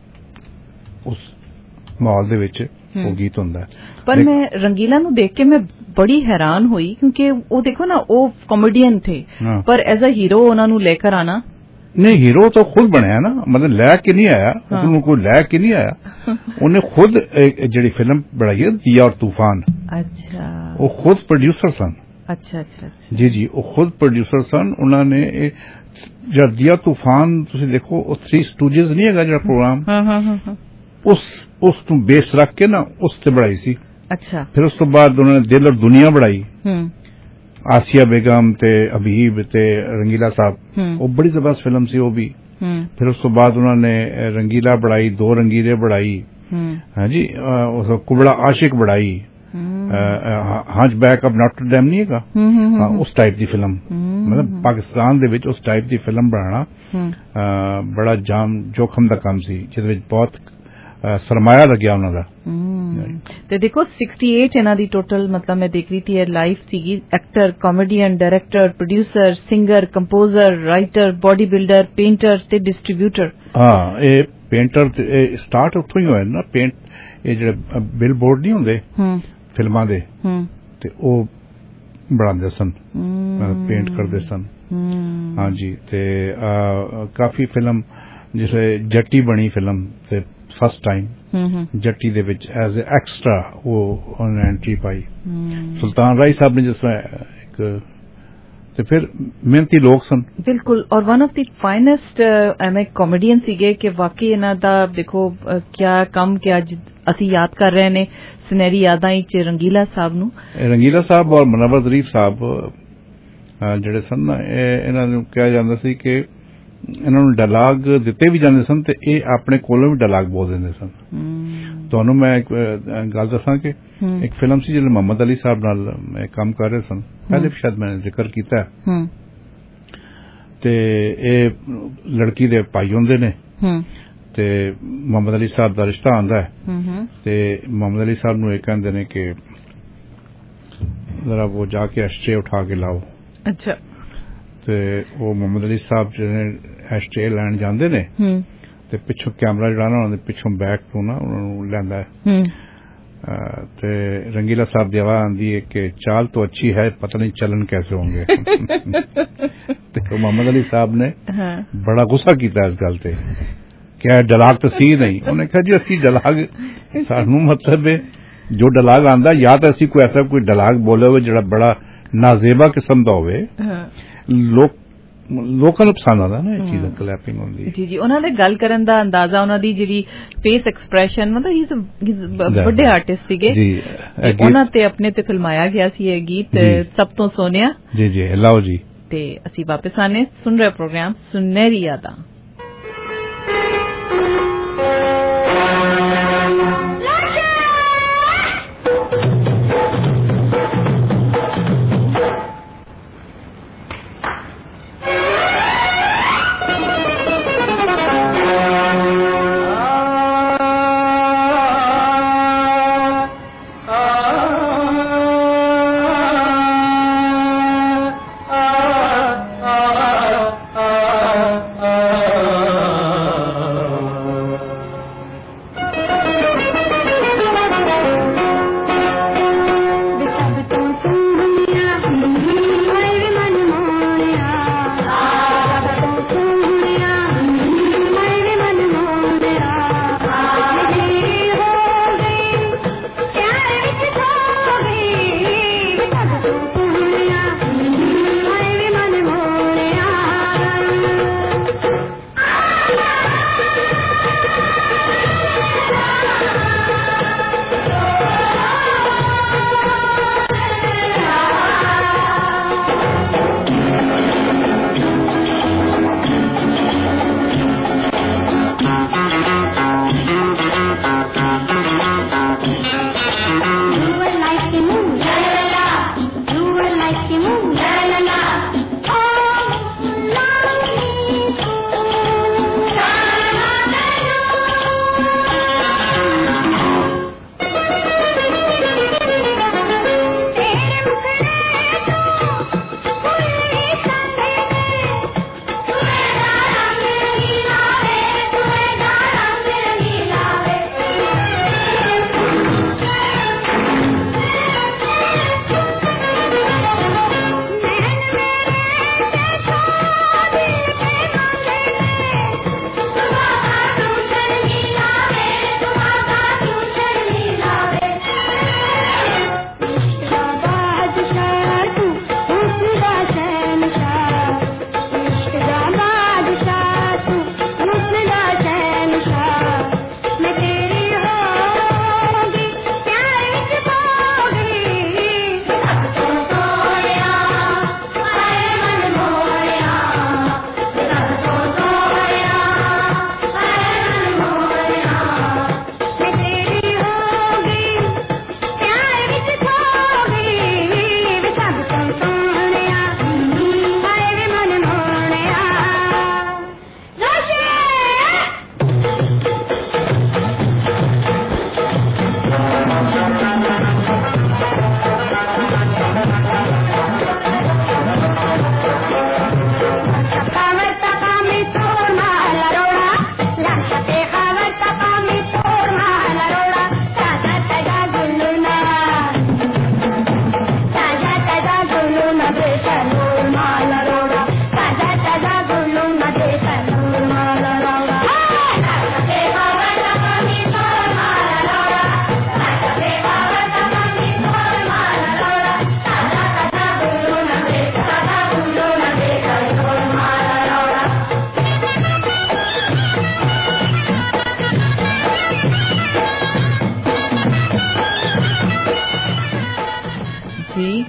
ਉਸ ਮਾਹੌਲ ਦੇ ਵਿੱਚ ਉਹ ਗੀਤ ਹੁੰਦਾ। पर मैं रंगीला नु देख के मैं बड़ी हैरान हुई क्योंकि वो देखो ना वो कॉमेडियन थे पर एज अ हीरो उन्होंने लेकर आना नहीं हीरो तो खुद बनया ना मतलब लैके नहीं आया उन्होंने कोई लैके नहीं आया उन्हें खुद एक जड़ी फिल्म बनाई है दिया और तूफान। अच्छा वो खुद प्रोड्यूसर सन ਅੱਛਾ ਅੱਛਾ ਜੀ ਜੀ, ਉਹ ਖੁਦ ਪ੍ਰੋਡਿਊਸਰ ਸਨ। ਉਹਨਾਂ ਨੇ ਇਹ ਜਿਹੜਾ ਦਿਆ ਤੂਫਾਨ ਤੁਸੀਂ ਦੇਖੋ, ਉਹ 3 ਸਟੂਡੀਓਜ਼ ਨਹੀਂ ਹੈਗਾ ਜਿਹੜਾ ਪ੍ਰੋਗਰਾਮ, ਉਸ ਨੂੰ ਬੇਸ ਰੱਖ ਕੇ ਨਾ ਉਸ ਤੇ ਬਣਾਈ ਸੀ। ਅੱਛਾ। ਫਿਰ ਉਸ ਤੋਂ ਬਾਅਦ ਉਹਨਾਂ ਨੇ ਦਿਲ ਔਰ ਦੁਨੀਆ ਬਣਾਈ, ਆਸਿਆ ਬੇਗਮ ਤੇ ਅਬੀਬ ਤੇ ਰੰਗੀਲਾ ਸਾਹਿਬ, ਉਹ ਬੜੀ ਜ਼ਬਰਦਸਤ ਫਿਲਮ ਸੀ ਉਹ ਵੀ। ਫਿਰ ਉਸ ਤੋਂ ਬਾਅਦ ਉਹਨਾਂ ਨੇ ਰੰਗੀਲਾ ਬਣਾਈ, 2 ਰੰਗੀਲੇ ਬਣਾਈ, ਹਾਂਜੀ, ਕੁਬੜਾ ਆशिक ਬਣਾਈ, ਹੰਚਬੈਕ ਆਫ ਨੋਟਰ ਡੈਮ ਨਹੀਂ ਹੈਗਾ, ਉਸ ਟਾਈਪ ਦੀ ਫਿਲਮ। ਮਤਲਬ ਪਾਕਿਸਤਾਨ ਦੇ ਵਿੱਚ ਉਸ ਟਾਈਪ ਦੀ ਫਿਲਮ ਬਣਾਉਣਾ ਬੜਾ ਜੋਖਮ ਦਾ ਕੰਮ ਸੀ, ਜਿਹਦੇ ਵਿੱਚ ਬਹੁਤ ਸਰਮਾਇਆ ਲੱਗਿਆ ਉਹਨਾਂ ਦਾ। ਤੇ ਦੇਖੋ 68 ਇਹਨਾਂ ਦੀ ਟੋਟਲ, ਮਤਲਬ ਮੈਂ ਦੇਖ ਰਹੀ ਥੀ ਲਾਈਫ ਸੀਗੀ। Actor, comedian, director, producer, singer, composer, writer, body builder, painter ਤੇ ਡਿਸਟ੍ਰੀਬਿਊਟਰ। ਹਾਂ, ਇਹ ਪੇਂਟਰ ਸਟਾਰਟ ਉੱਥੋਂ ਹੀ ਹੋਇਆ ਨਾ। ਪੇਂਟ, ਇਹ ਜਿਹੜੇ ਬਿਲ ਬੋਰਡ ਨਹੀਂ ਹੁੰਦੇ ਫਿਲਮਾਂ ਦੇ, ਤੇ ਉਹ ਬਣਾਉਂਦੇ ਸਨ, ਪੇਂਟ ਕਰਦੇ ਸਨ। ਹਾਂਜੀ, ਤੇ ਕਾਫੀ ਫਿਲਮ, ਜਿਵੇਂ ਜੱਟੀ ਬਣੀ ਫਿਲਮ ਤੇ ਫਸਟ ਟਾਈਮ ਜੱਟੀ ਦੇ ਵਿੱਚ ਐਜ਼ ਐਕਸਟਰਾ ਉਹ ਉਹਨੇ ਐਂਟਰੀ ਪਾਈ। ਸੁਲਤਾਨ ਰਾਈ ਸਾਹਿਬ ਨੇ ਜਿਸ ਤਰ੍ਹਾਂ ਇੱਕ, ਤੇ ਫਿਰ ਮਿਹਨਤੀ ਲੋਕ ਸਨ ਬਿਲਕੁਲ। ਔਰ ਵਨ ਆਫ ਦੀ ਫਾਈਨੈਸਟ ਐਵੇਂ ਕਾਮੇਡੀਅਨ ਸੀਗੇ ਕਿ ਵਾਕਈ ਇਹਨਾਂ ਦਾ ਦੇਖੋ ਕਿਆ ਕੰਮ, ਕਿ ਅੱਜ ਅਸੀਂ ਯਾਦ ਕਰ ਰਹੇ ਨੇ ਸੁਨਹਿਰੀ ਯਾਦਾਂ ਵਿੱਚ ਰੰਗੀਲਾ ਸਾਹਿਬ ਨੂੰ। ਰੰਗੀਲਾ ਸਾਹਿਬ ਔਰ ਮੁਨੱਵਰ ਜ਼ਰੀਫ ਸਾਹਿਬ ਜਿਹੜੇ ਸਨ ਨਾ, ਇਹਨਾਂ ਨੂੰ ਕਿਹਾ ਜਾਂਦਾ ਸੀ ਕਿ ਇਹਨਾਂ ਨੂੰ ਡਾਇਲਾਗ ਦਿੱਤੇ ਵੀ ਜਾਂਦੇ ਸਨ ਤੇ ਇਹ ਆਪਣੇ ਕੋਲੋਂ ਵੀ ਡਾਇਲਾਗ ਬੋਲ ਦਿੰਦੇ ਸਨ। ਤੁਹਾਨੂੰ ਮੈਂ ਇੱਕ ਗੱਲ ਦੱਸਾਂ ਕਿ ਇੱਕ ਫਿਲਮ ਸੀ ਜਿਹਦੇ ਮੁਹੰਮਦ ਅਲੀ ਸਾਹਿਬ ਨਾਲ ਕੰਮ ਕਰ ਰਹੇ ਸਨ, ਪਹਿਲੇ ਵੀ ਸ਼ਾਇਦ ਮੈਂ ਜ਼ਿਕਰ ਕੀਤਾ, ਤੇ ਇਹ ਲੜਕੀ ਦੇ ਭਾਈ ਹੁੰਦੇ ਨੇ, ਤੇ ਮੁਹੰਮਦ ਅਲੀ ਸਾਹਿਬ ਦਾ ਰਿਸ਼ਤਾ ਆਉਂਦਾ ਹੈ, ਤੇ ਮੁਹੰਮਦ ਅਲੀ ਸਾਹਿਬ ਨੂੰ ਇਹ ਕਹਿੰਦੇ ਨੇ ਕਿ ਜ਼ਰਾ ਉਹ ਜਾ ਕੇ ਐਸ਼ਟਰੇ ਉਠਾ ਕੇ ਲਾਓ। ਅੱਛਾ। ਤੇ ਉਹ ਮੁਹੰਮਦ ਅਲੀ ਸਾਹਿਬ ਜਿਹੜੇ ਐਸ਼ਟਰੇ ਲੈਣ ਜਾਂਦੇ ਨੇ, ਤੇ ਪਿੱਛੋਂ ਕੈਮਰਾ ਜਿਹੜਾ ਨਾ ਉਹਨਾਂ ਦੇ ਪਿੱਛੋਂ ਬੈਕ ਤੋਂ ਨਾ ਉਹਨਾਂ ਨੂੰ ਲੈਂਦਾ ਹੈ, ਤੇ ਰੰਗੀਲਾ ਸਾਹਿਬ ਦੀ ਆਵਾਜ਼ ਆਉਂਦੀ ਹੈ ਕਿ ਚਾਲ तो अच्छी है, पता नहीं चलन कैसे होंगे। ਤੇ ਮੁਹੰਮਦ ਅਲੀ ਸਾਹਿਬ ਨੇ ਬੜਾ ਗੁੱਸਾ ਕੀਤਾ ਇਸ ਗੱਲ ਤੇ ਕਿ ਡਾਇਲਾਗ ਤਾਂ ਸੀ ਨਹੀਂ। ਉਹਨੇ ਕਿਹਾ ਜੀ ਅਸੀਂ ਡਾਇਲਾਗ, ਸਾਨੂੰ ਮਤਲਬ ਹੈ ਜੋ ਡਾਇਲਾਗ ਆਉਂਦਾ, ਜਾਂ ਤਾਂ ਅਸੀਂ ਕੋਈ ਐਸਾ ਕੋਈ ਡਾਇਲਾਗ ਬੋਲੇ ਹੋਵੇ ਜਿਹੜਾ ਬੜਾ ਨਾਜ਼ੇਬਾ ਕਿਸਮ ਦਾ ਹੋਵੇ, ਲੋਕਾਂ ਨੂੰ ਪਸੰਦ ਆਉਂਦਾ ਨਾ ਇਹ ਚੀਜ਼, ਕਲੈਪਿੰਗ ਹੁੰਦੀ। ਜੀ ਜੀ, ਉਹਨਾਂ ਦੇ ਗੱਲ ਕਰਨ ਦਾ ਅੰਦਾਜ਼ਾ, ਉਹਨਾਂ ਦੀ ਜਿਹੜੀ ਫੇਸ ਐਕਸਪ੍ਰੈਸ਼ਨ, ਮਤਲਬ ਵੱਡੇ ਆਰਟਿਸਟ ਸੀਗੇ ਜੀ, ਉਹਨਾਂ ਤੇ ਆਪਣੇ ਤੇ ਫਿਲਮਾਇਆ ਗਿਆ ਸੀ ਇਹ ਗੀਤ ਸਭ ਤੋਂ ਸੋਹਣਿਆ। ਜੀ ਜੀ, ਲਓ ਜੀ। ਤੇ ਅਸੀਂ ਵਾਪਸ ਆਨੇ, ਸੁਣ ਰਹੇ ਪ੍ਰੋਗਰਾਮ ਸੁਨਹਿਰੀ ਯਾਦਾਂ।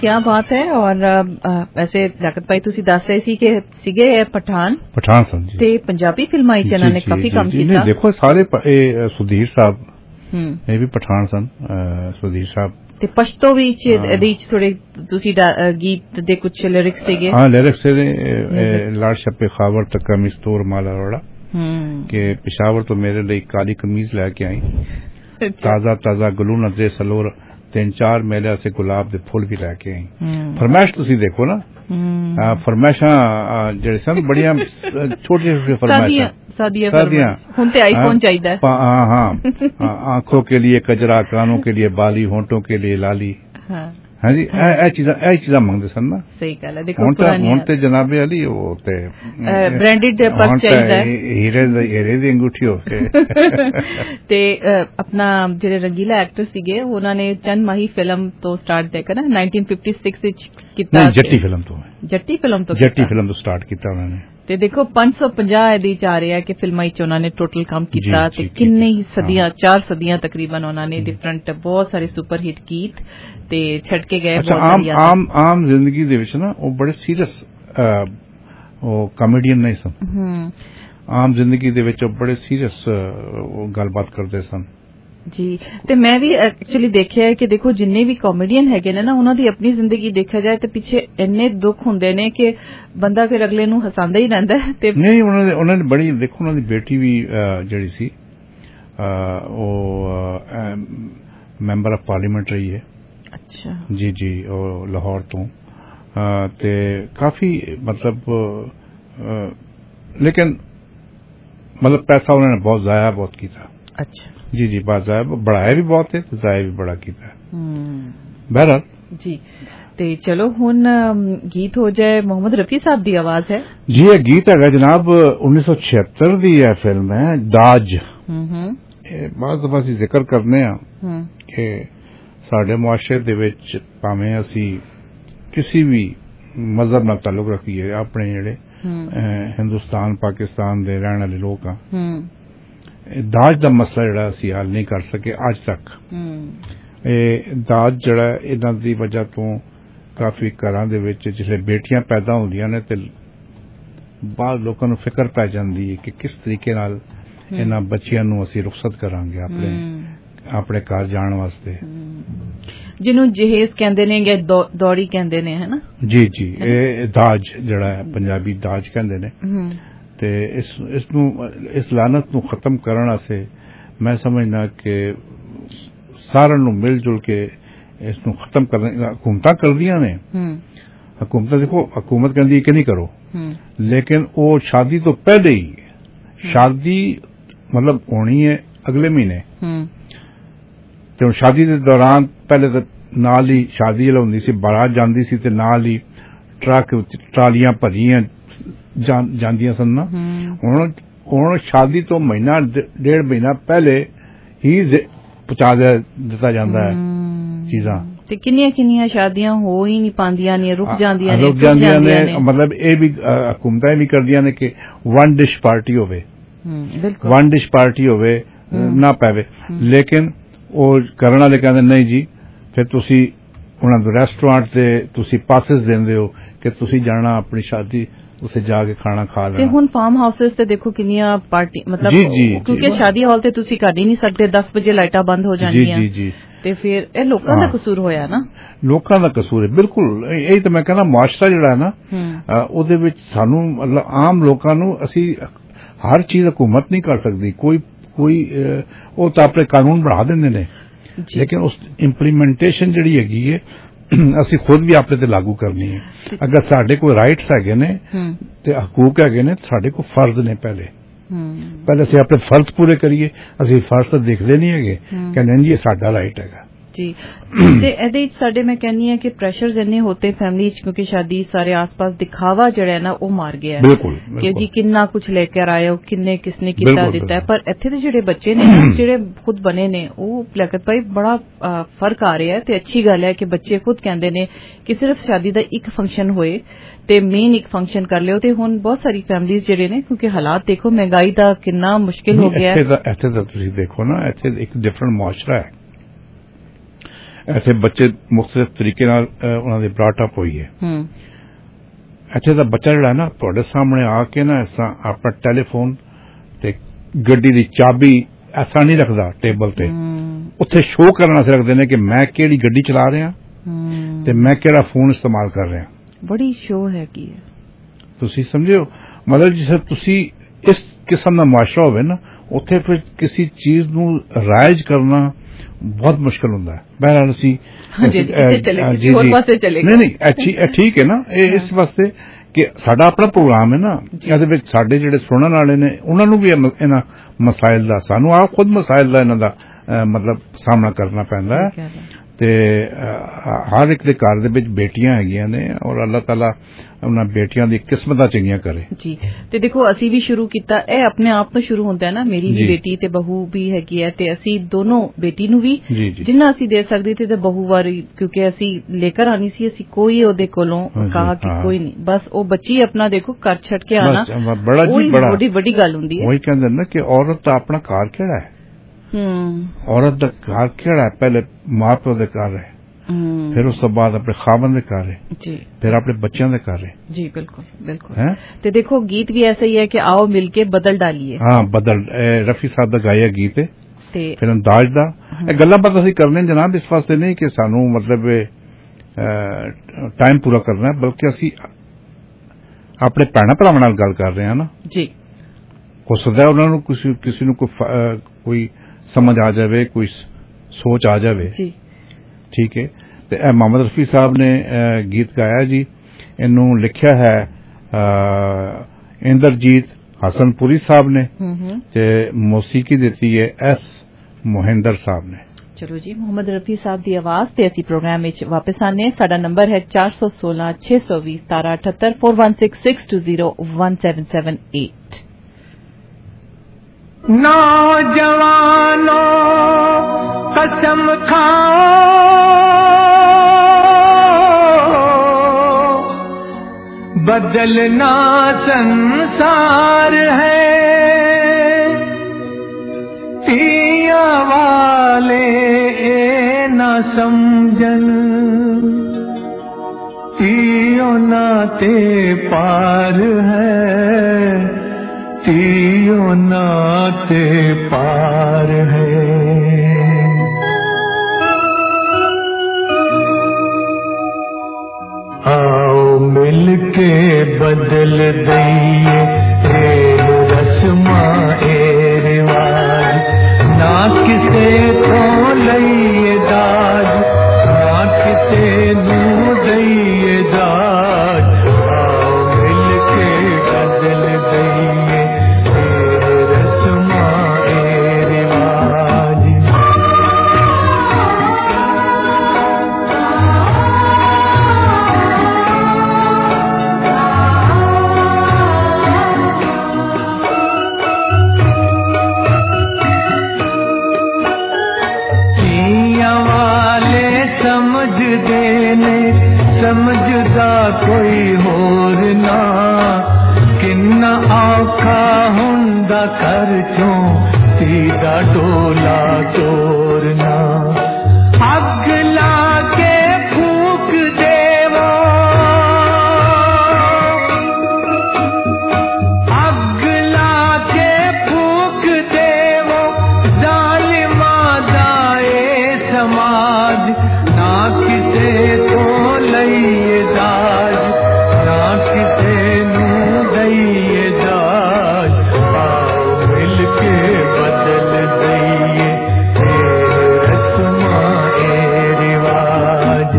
ਕੀ ਬਾਤ ਹੈ। ਔਰ ਵੈਸੇ ਲਿਆਕਤ ਭਾਈ ਤੁਸੀਂ ਦੱਸ ਰਹੇ ਸੀ ਕਿ ਸੀਗੇ ਪਠਾਨ ਸਨ ਜੀ ਤੇ ਪੰਜਾਬੀ ਫਿਲਮਾਂ 'ਚ ਇਹਨਾਂ ਨੇ ਕਾਫੀ ਕੰਮ ਕੀਤਾ। ਦੇਖੋ ਸਾਰੇ ਸੁਧੀਰ ਸਾਹਿਬ ਇਹ ਵੀ ਪਠਾਨ ਸਨ, ਸੁਧੀਰ ਸਾਹਿਬ ਤੇ ਪਸ਼ਤੋ ਵੀ ਇਹਦੇ ਚ ਥੋੜੇ ਤੁਸੀਂ ਗੀਤ ਦੇ ਕੁਝ ਲਿਰਿਕਸ ਸੀਗੇ। ਹਾਂ ਲਿਰਿਕਸ ਨੇ ਲਾੜ ਛੱਪੇ ਖਾਵਰ ਤੱਕ ਮਿਸਤੂਰ ਮਾਲਾ ਰੋੜਾ ਕਿ ਪਿਸ਼ਾਵਰ ਤੋਂ ਮੇਰੇ ਲਈ ਕਾਲੀ ਕਮੀਜ਼ ਲੈ ਕੇ ਆਈ, ਤਾਜ਼ਾ ਤਾਜ਼ਾ ਗਲੂ ਨਜ਼ਰੇ ਸਲੋਰ 3-4 ਮੇਲੇ ਸੇ ਗੁਲਾਬ ਦੇ ਫੁੱਲ ਵੀ ਲੈ ਕੇ ਆਈ। ਫਰਮਾਇਸ਼ ਤੁਸੀਂ ਦੇਖੋ ਨਾ, ਫਰਮਾਇਸ਼ਾਂ ਜਿਹੜੇ ਸਨ ਬੜੀਆਂ ਛੋਟੀਆਂ ਫਰਮਾਇਸ਼ਾਂ सादियां ਹੁਣ ਤੇ आईफोन चाहिए। हाँ आंखों के लिए कजरा, कानों के लिए बाली, होंठों के लिए लाली। हाँ जी ਇਹ ਚੀਜ਼ਾਂ ਮੰਗਦੇ ਸਨ ਨਾ। ਸਹੀ ਗੱਲ ਹੈ। ਦੇਖੋ ਹੁਣ ਤੇ ਜਨਾਬੇ ਅਲੀ ਉਹ ਤੇ ਬ੍ਰਾਂਡਡ ਪਰਸ ਚਾਹੀਦਾ ਹੈ, ਹੀਰੇ ਦੀ ਅੰਗੂਠੀ ਹੋਵੇ। ਤੇ ਆਪਣਾ ਜਿਹੜੇ ਰੰਗੀਲਾ ਐਕਟਰ ਸੀਗੇ ਉਹਨਾਂ ਨੇ ਚੰਦ ਮਾਹੀ ਫਿਲਮ ਤੋਂ ਸਟਾਰਟ ਦੇਖਿਆ ਨਾ 1956 ਵਿੱਚ ਕੀਤਾ। ਜੱਟੀ ਫਿਲਮ ਤੋਂ ਸਟਾਰਟ ਕੀਤਾ ਉਹਨਾਂ ਨੇ। ਤੇ ਦੇਖੋ 550 ਇਹਦੇ ਚ ਆ ਰਿਹਾ ਕਿ ਫਿਲਮਾਂ ਵਿੱਚ ਉਹਨਾਂ ਨੇ ਟੋਟਲ ਕੰਮ ਕੀਤਾ ਤੇ ਕਿੰਨੇ ਹੀ ਸਦੀਆਂ 4 ਸਦੀਆਂ ਤਕਰੀਬਨ ਉਹਨਾਂ ਨੇ ਡਿਫਰੈਂਟ ਬਹੁਤ ਸਾਰੇ ਸੁਪਰ ਹਿੱਟ ਗੀਤ ਤੇ ਛੱਡ ਕੇ ਗਏ। ਆਮ ਜ਼ਿੰਦਗੀ ਦੇ ਵਿੱਚ ਨਾ ਉਹ ਬੜੇ ਸੀਰੀਅਸ ਉਹ ਕਾਮੇਡੀਅਨ ਨਹੀਂ ਸਨ। ਆਮ ਜ਼ਿੰਦਗੀ ਦੇ ਵਿੱਚ ਉਹ ਬੜੇ ਸੀਰੀਅਸ ਗੱਲਬਾਤ ਕਰਦੇ ਸਨ ਜੀ। ਤੇ ਮੈਂ ਵੀ ਐਕਚੁਅਲੀ ਦੇਖਿਆ ਹੈ ਕਿ ਦੇਖੋ ਜਿੰਨੇ ਵੀ ਕਾਮੇਡੀਅਨ ਹੈਗੇ ਨੇ ਨਾ ਉਹਨਾਂ ਦੀ ਆਪਣੀ ਜ਼ਿੰਦਗੀ ਦੇਖਿਆ ਜਾਏ ਤੇ ਪਿੱਛੇ ਇੰਨੇ ਦੁੱਖ ਹੁੰਦੇ ਨੇ ਕਿ ਬੰਦਾ ਫਿਰ ਅਗਲੇ ਨੂੰ ਹਸਾਉਂਦਾ ਹੀ ਰਹਿੰਦਾ ਹੈ। ਤੇ ਨਹੀਂ ਉਹਨਾਂ ਨੇ ਬੜੀ ਦੇਖੋ ਉਹਨਾਂ ਦੀ ਬੇਟੀ ਵੀ ਜਿਹੜੀ ਸੀ ਉਹ ਮੈਂਬਰ ਆਫ ਪਾਰਲੀਮੈਂਟ ਰਹੀ ਹੈ। ਅੱਛਾ ਜੀ ਉਹ ਲਾਹੌਰ ਤੋਂ ਤੇ ਕਾਫੀ ਮਤਲਬ ਲੇਕਿਨ ਮਤਲਬ ਪੈਸਾ ਉਹਨਾਂ ਨੇ ਬਹੁਤ ਜ਼ਾਇਆ ਬਹੁਤ ਕੀਤਾ। ਅੱਛਾ जी बाजार बढ़ाया भी बहुत है, जाया भी बड़ा किया। बहरहाल जी ते चलो हुन गीत हो जाए। मोहम्मद रफी साहब दी आवाज है जी। ये गीत है जनाब 1976 दी है फिल्म है दाज। बहुत दफा ਅਸੀਂ ਜ਼ਿਕਰ ਕਰਨੇ ਆ ਕਿ ਸਾਡੇ ਮੁਆਸ਼ਰੇ ਦੇ ਵਿੱਚ ਭਾਵੇਂ ਅਸੀਂ ਕਿਸੇ ਵੀ ਮਜ਼ਹਬ ਨਾਲ ਤਾਲੁਕ ਰੱਖੀਏ, ਆਪਣੇ ਜਿਹੜੇ ਹਿੰਦੁਸਤਾਨ ਪਾਕਿਸਤਾਨ ਦੇ ਰਹਿਣ ਵਾਲੇ ਲੋਕ ਆ, ਦਾਜ ਦਾ ਮਸਲਾ ਜਿਹੜਾ ਅਸੀਂ ਹੱਲ ਨਹੀਂ ਕਰ ਸਕੇ ਅੱਜ ਤੱਕ। ਇਹ ਦਾਜ ਜਿਹੜਾ ਇਹਨਾਂ ਦੀ ਵਜ੍ਹਾ ਤੋਂ ਕਾਫੀ ਘਰਾਂ ਦੇ ਵਿੱਚ ਜਿਹੜੇ ਬੇਟੀਆਂ ਪੈਦਾ ਹੁੰਦੀਆਂ ਨੇ ਤੇ ਬਾਅਦ ਲੋਕਾਂ ਨੂੰ ਫਿਕਰ ਪੈ ਜਾਂਦੀ ਹੈ ਕਿ ਕਿਸ ਤਰੀਕੇ ਨਾਲ ਇਹਨਾਂ ਬੱਚਿਆਂ ਨੂੰ ਅਸੀਂ ਰੁਖਸਤ ਕਰਾਂਗੇ ਆਪਣੇ ਘਰ ਜਾਣ ਵਾਸਤੇ, ਜਿਹਨੂੰ ਜਹੇਜ਼ ਕਹਿੰਦੇ ਨੇ ਜਾਂ ਦੌੜੀ ਕਹਿੰਦੇ ਨੇ, ਹੈ ਨਾ। ਜੀ ਇਹ ਦਾਜ ਜਿਹੜਾ ਹੈ ਪੰਜਾਬੀ ਦਾਜ ਕਹਿੰਦੇ ਨੇ। ਤੇ ਇਸ ਲਾਨਤ ਨੂੰ ਖਤਮ ਕਰਨ ਵਾਸਤੇ ਮੈਂ ਸਮਝਦਾ ਕਿ ਸਾਰਿਆਂ ਨੂੰ ਮਿਲ ਜੁਲ ਕੇ ਇਸ ਨੂੰ ਖਤਮ ਕਰਨ ਹਕੂਮਤਾਂ ਕਰਦੀਆਂ ਨੇ। ਹਕੂਮਤਾਂ ਦੇਖੋ ਹਕੂਮਤ ਕਹਿੰਦੀ ਕਿ ਨਹੀਂ ਕਰੋ, ਲੇਕਿਨ ਉਹ ਸ਼ਾਦੀ ਤੋਂ ਪਹਿਲੇ ਹੀ ਸ਼ਾਦੀ ਮਤਲਬ ਹੋਣੀ ਹੈ ਅਗਲੇ ਮਹੀਨੇ ਤੇ ਹੁਣ ਸ਼ਾਦੀ ਦੇ ਦੌਰਾਨ ਪਹਿਲੇ ਤਾਂ ਨਾਲ ਹੀ ਸ਼ਾਦੀ ਹੁੰਦੀ ਸੀ, ਬਾਰਾਤ ਜਾਂਦੀ ਸੀ ਤੇ ਨਾਲ ਹੀ ਟਰੱਕ ਟਰਾਲੀਆਂ ਭਰੀਆਂ ਜਾਂਦੀਆਂ ਸਨ ਨਾ। ਹੁਣ ਸ਼ਾਦੀ ਤੋਂ ਮਹੀਨਾ ਡੇਢ ਮਹੀਨਾ ਪਹਿਲੇ ਹੀ ਪਹੁੰਚਾ ਦਿੱਤਾ ਜਾਂਦਾ ਹੈ ਚੀਜ਼ਾਂ। ਤੇ ਕਿੰਨੀਆਂ ਸ਼ਾਦੀਆਂ ਹੋ ਹੀ ਨਹੀਂ ਪਾਉਂਦੀਆਂ ਨੇ, ਰੁਕ ਜਾਂਦੀਆਂ ਨੇ। ਮਤਲਬ ਇਹ ਵੀ ਹਕੂਮਤਾਂ ਵੀ ਕਰਦੀਆਂ ਨੇ ਕਿ ਵਨ ਡਿਸ਼ ਪਾਰਟੀ ਹੋਵੇ, ਨਾ ਪਵੇ, ਲੇਕਿਨ ਉਹ ਕਰਨ ਵਾਲੇ ਕਹਿੰਦੇ ਨਹੀਂ ਜੀ ਫਿਰ ਤੁਸੀਂ ਉਹਨਾਂ ਨੂੰ ਰੈਸਟੋਰੈਂਟ ਤੇ ਤੁਸੀਂ ਪਾਸਿਸ ਦਿੰਦੇ ਹੋ ਕਿ ਤੁਸੀਂ ਜਾਣਾ ਆਪਣੀ ਸ਼ਾਦੀ ਉੱਥੇ ਜਾ ਕੇ ਖਾਣਾ ਖਾ ਲੈਣਾ। ਤੇ ਹੁਣ ਫਾਰਮ ਹਾਊਸਸ ਤੇ ਦੇਖੋ ਕਿੰਨੀਆਂ ਪਾਰਟੀ ਮਤਲਬ ਕਿਉਂਕਿ ਸ਼ਾਦੀ ਹਾਲ ਤੇ ਤੁਸੀਂ ਕਰ ਹੀ ਨਹੀਂ ਸਕਦੇ, 10 ਵਜੇ ਲਾਈਟਾਂ ਬੰਦ ਹੋ ਜਾਂਦੀਆਂ। ਤੇ ਫਿਰ ਇਹ ਲੋਕਾਂ ਦਾ ਕਸੂਰ ਹੋਇਆ ਨਾ। ਲੋਕਾਂ ਦਾ ਕਸੂਰ ਹੈ ਬਿਲਕੁਲ। ਇਹ ਤਾਂ ਮੈਂ ਕਹਿੰਦਾ ਮੁਆਸ਼ਰਾ ਜਿਹੜਾ ਹੈ ਨਾ ਉਹਦੇ ਵਿੱਚ ਸਾਨੂੰ ਮਤਲਬ ਆਮ ਲੋਕਾਂ ਨੂੰ ਅਸੀਂ ਹਰ ਚੀਜ਼ ਹਕੂਮਤ ਨਹੀਂ ਕਰ ਸਕਦੀ। ਕੋਈ ਉਹ ਤਾਂ ਆਪਣੇ ਕਾਨੂੰਨ ਬਣਾ ਦਿੰਦੇ ਨੇ, ਲੇਕਿਨ ਉਸ ਇੰਪਲੀਮੈਂਟੇਸ਼ਨ ਜਿਹੜੀ ਹੈਗੀ ਹੈ ਅਸੀਂ ਖੁਦ ਵੀ ਆਪਣੇ ਤੇ ਲਾਗੂ ਕਰਨੀ ਹੈ। ਅਗਰ ਸਾਡੇ ਕੋਲ ਰਾਈਟਸ ਹੈਗੇ ਨੇ ਤੇ ਹਕੂਕ ਹੈਗੇ ਨੇ, ਸਾਡੇ ਕੋਲ ਫਰਜ਼ ਨੇ। ਪਹਿਲੇ ਅਸੀਂ ਆਪਣੇ ਫਰਜ਼ ਪੂਰੇ ਕਰੀਏ। ਅਸੀਂ ਫਰਜ਼ ਤਾਂ ਦੇਖਦੇ ਨਹੀਂ ਹੈਗੇ, ਕਹਿੰਦੇ ਜੀ ਇਹ ਸਾਡਾ ਰਾਈਟ ਹੈਗਾ ਜੀ। ਤੇ ਇਹਦੇ ਵਿੱਚ ਸਾਡੇ ਮੈਂ ਕਹਿੰਦੀ ਹਾਂ ਕਿ ਪ੍ਰੈਸ਼ਰਸ ਇੰਨੇ ਹੋਤੇ ਫੈਮਿਲੀ ਚ ਕਿਉਂਕਿ ਸ਼ਾਦੀ ਸਾਰੇ ਆਸ-ਪਾਸ ਦਿਖਾਵਾ ਜਿਹੜਾ ਹੈ ਨਾ ਉਹ ਮਾਰ ਗਿਆ ਕਿ ਜੀ ਕਿੰਨਾ ਕੁਝ ਲੈ ਕੇ ਆਏ ਹੋ, ਕਿੰਨੇ ਕਿਸਨੇ ਕੀਤਾ ਦਿੱਤਾ ਹੈ। ਪਰ ਇੱਥੇ ਦੇ ਜਿਹੜੇ ਬੱਚੇ ਨੇ ਜਿਹੜੇ ਖੁਦ ਬਣੇ ਨੇ ਉਹ ਲਿਆਕਤ ਭਾਈ ਬੜਾ ਫਰਕ ਆ ਰਿਹਾ ਹੈ। ਤੇ ਅੱਛੀ ਗੱਲ ਹੈ ਕਿ ਬੱਚੇ ਖੁਦ ਕਹਿੰਦੇ ਨੇ ਕਿ ਸਿਰਫ ਸ਼ਾਦੀ ਦਾ ਇੱਕ ਫੰਕਸ਼ਨ ਹੋਏ ਤੇ ਮੇਨ ਇੱਕ ਫੰਕਸ਼ਨ ਕਰ ਲਿਓ। ਤੇ ਹੁਣ ਬਹੁਤ ਸਾਰੀ ਫੈਮਿਲੀਜ਼ ਜਿਹੜੇ ਨੇ ਕਿਉਂਕਿ ਹਾਲਾਤ ਦੇਖੋ ਮਹਿੰਗਾਈ ਦਾ ਕਿੰਨਾ ਮੁਸ਼ਕਿਲ ਹੋ ਗਿਆ ਹੈ। ਇੱਥੇ ਤਾਂ ਤੁਸੀਂ ਦੇਖੋ ਨਾ ਇੱਥੇ ਇੱਕ ਡਿਫਰੈਂਟ ਮੁਆਸ਼ਰਾ ਹੈ। ਇੱਥੇ ਬੱਚੇ ਮੁxtਲਿਫ ਤਰੀਕੇ ਨਾਲ ਉਹਨਾਂ ਦੀ ਬ੍ਰਾਟ ਅਪ ਹੋਈ ਹੈ। ਇੱਥੇ ਦਾ ਬੱਚਾ ਜਿਹੜਾ ਨਾ ਤੁਹਾਡੇ ਸਾਹਮਣੇ ਆ ਕੇ ਨਾ ਇਸ ਤਰ੍ਹਾਂ ਆਪਣਾ ਟੈਲੀਫੋਨ ਤੇ ਗੱਡੀ ਦੀ ਚਾਬੀ ਐਸਾ ਨਹੀਂ ਰੱਖਦਾ ਟੇਬਲ ਤੇ, ਉੱਥੇ ਸ਼ੋਅ ਕਰਨ ਵਾਸਤੇ ਰੱਖਦੇ ਨੇ ਕਿ ਮੈਂ ਕਿਹੜੀ ਗੱਡੀ ਚਲਾ ਰਿਹਾ ਤੇ ਮੈਂ ਕਿਹੜਾ ਫੋਨ ਇਸਤੇਮਾਲ ਕਰ ਰਿਹਾ। ਬੜੀ ਸ਼ੋਅ ਹੈਗੀ ਹੈ, ਤੁਸੀਂ ਸਮਝਿਓ। ਮਤਲਬ ਜਿਵੇਂ ਤੁਸੀਂ ਇਸ ਕਿਸਮ ਦਾ ਮਾਸ਼ਰਾ ਹੋਵੇ ਨਾ, ਉੱਥੇ ਫਿਰ ਕਿਸੇ ਚੀਜ਼ ਨੂੰ ਰਾਇਜ ਕਰਨਾ ਬਹੁਤ ਮੁਸ਼ਕਿਲ ਹੁੰਦਾ ਹੈ। ਬਹਰਹਾਲ ਅਸੀਂ ਨਹੀਂ ਠੀਕ ਹੈ ਨਾ, ਇਹ ਇਸ ਵਾਸਤੇ ਕਿ ਸਾਡਾ ਆਪਣਾ ਪ੍ਰੋਗਰਾਮ ਹੈ ਨਾ, ਇਹਦੇ ਵਿੱਚ ਸਾਡੇ ਜਿਹੜੇ ਸੁਣਨ ਵਾਲੇ ਨੇ ਉਹਨਾਂ ਨੂੰ ਵੀ ਇਹਨਾਂ ਮਸਾਇਲ ਦਾ, ਸਾਨੂੰ ਆਪ ਖੁਦ ਮਸਾਇਲ ਦਾ ਇਹਨਾਂ ਦਾ ਮਤਲਬ ਸਾਹਮਣਾ ਕਰਨਾ ਪੈਂਦਾ ਹੈ। ਤੇ ਹਰ ਇੱਕ ਦੇ ਘਰ ਦੇ ਵਿੱਚ ਬੇਟੀਆਂ ਹੈਗੀਆਂ ਨੇ ਔਰ ਅੱਲਾਹ ਤਾਲਾ ਉਹਨਾਂ ਬੇਟੀਆਂ ਦੀ ਕਿਸਮਤਾਂ ਚੰਗੀਆਂ ਕਰੇ ਜੀ। ਤੇ ਦੇਖੋ ਅਸੀਂ ਵੀ ਸ਼ੁਰੂ ਕੀਤਾ, ਇਹ ਆਪਣੇ ਆਪ ਤੋਂ ਸ਼ੁਰੂ ਹੁੰਦਾ ਹੈ ਨਾ, ਮੇਰੀ ਵੀ ਬੇਟੀ ਤੇ ਬਹੂ ਵੀ ਹੈਗੀ ਹੈ ਤੇ ਅਸੀਂ ਦੋਨੋਂ ਬੇਟੀ ਨੂੰ ਵੀ ਜਿੰਨਾ ਅਸੀਂ ਦੇ ਸਕਦੇ ਤੇ ਬਹੂ ਵਾਰੀ, ਕਿਉਂਕਿ ਅਸੀਂ ਲੈ ਕਰ ਆਣੀ ਸੀ, ਅਸੀਂ ਕੋਈ ਉਹਦੇ ਕੋਲੋਂ ਕਹਾ ਕਿ ਕੋਈ ਨਹੀਂ, ਬਸ ਉਹ ਬੱਚੀ ਆਪਣਾ ਦੇਖੋ ਘਰ ਛੱਡ ਕੇ ਆਣਾ ਬੜੀ ਵੱਡੀ ਗੱਲ ਹੁੰਦੀ ਹੈ। ਉਹੀ ਕਹਿੰਦੇ ਨਾ ਕਿ ਔਰਤ ਦਾ ਆਪਣਾ ਘਰ ਕਿਹੜਾ ਹੈ, ਔਰਤ ਦਾ ਘਰ ਕਿਹੜਾ ਹੈ, ਪਹਿਲੇ ਮਾਂ ਪਿਓ ਦੇ ਘਰ ਹੈ, ਫਿਰ ਉਸ ਤੋਂ ਬਾਅਦ ਆਪਣੇ ਖਾਵਨ ਦੇ ਘਰ ਹੈ ਜੀ, ਫਿਰ ਆਪਣੇ ਬੱਚਿਆਂ ਦੇ ਘਰ ਹੈ ਜੀ। ਬਿਲकुल बिल्कुल। ਤੇ ਦੇਖੋ ਗੀਤ ਵੀ ਐਸਾ ਹੀ ਹੈ ਕਿ ਆਓ ਮਿਲ ਕੇ ਬਦਲ ਡਾਲੀਏ। ਹਾਂ ਬਦਲ, ਰਫੀ ਸਾਹਿਬ ਦਾ ਗਾਇਆ ਗੀਤ ਹੈ ਤੇ ਫਿਰ ਅੰਦਾਜ਼ ਦਾ। ਇਹ ਗੱਲਾਂ ਬਾਤਾਂ ਅਸੀਂ ਕਰਨੇ ਜਨਾਬ ਇਸ ਵਾਸਤੇ ਨਹੀਂ ਕਿ ਸਾਨੂੰ ਮਤਲਬ ਟਾਈਮ ਪੂਰਾ ਕਰਨਾ, ਬਲਕਿ ਅਸੀਂ ਆਪਣੇ ਭੈਣਾਂ ਭਰਾਵਾਂ ਨਾਲ ਗੱਲ ਕਰ ਰਹੇ ਹਾਂ ਨਾ ਜੀ। ਹੋ ਸਕਦਾ ਉਹਨਾਂ ਨੂੰ ਕਿਸੇ ਨੂੰ ਕੋਈ ਸਮਝ ਆ ਜਾਵੇ, ਕੋਈ ਸੋਚ ਆ ਜਾਵੇ ਜੀ, ਠੀਕ ਹੈ। ਤੇ ਇਹ ਮੁਹੰਮਦ ਰਫੀ ਸਾਹਿਬ ਨੇ ਗੀਤ ਗਾਇਆ ਜੀ, ਇਹਨੂੰ ਲਿਖਿਆ ਹੈ ਇੰਦਰਜੀਤ ਹਸਨਪੁਰੀ ਸਾਹਿਬ ਨੇ ਤੇ ਮੌਸੀਕੀ ਦਿੱਤੀ ਹੈ ਐਸ ਮੋਹਿੰਦਰ ਸਾਹਿਬ ਨੇ। ਚਲੋ ਜੀ, ਮੁਹੰਮਦ ਰਫੀ ਸਾਹਿਬ ਦੀ ਆਵਾਜ਼ ਤੇ ਅਸੀਂ ਪ੍ਰੋਗਰਾਮ ਵਿੱਚ ਵਾਪਸ ਆਨੇ। ਸਾਡਾ ਨੰਬਰ ਹੈ 416 620 1778 4166201778। नौजवानों कसम खाओ, बदलना संसार है, पिया वाले न समझन, पियो नाते पार है, पियो नाते पार है। आओ मिलके बदल दइए रस्मा रिवाज, ना किसे को लइए दाज, ना किसे नू दइए दाज। आओ मिलके बदल दइए रस्मा रिवाज। समझ देने समझदा कोई होर ना, किन्ना औखा हुंदा कर चों सीधा डोला तोरना। अग ला के फूक देवो, अग ला के फूक देवो जालिमा दाए समाज। ना किसे को लइए दाज, ना किसे नू दइए दाज। आओ मिलके बदल दइए रस्मा रिवाज।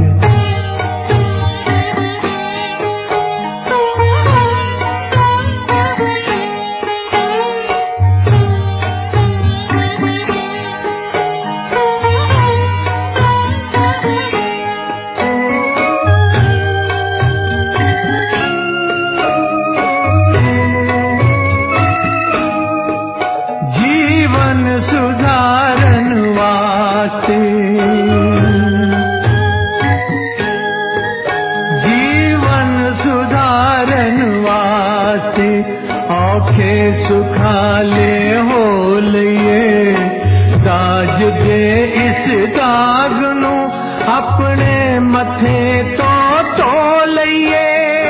सुधारन वास्ते, जीवन सुधारन वास्ते औखे सुखाले हो लिए दाज दे इस दाग नू अपने मथे तो लइए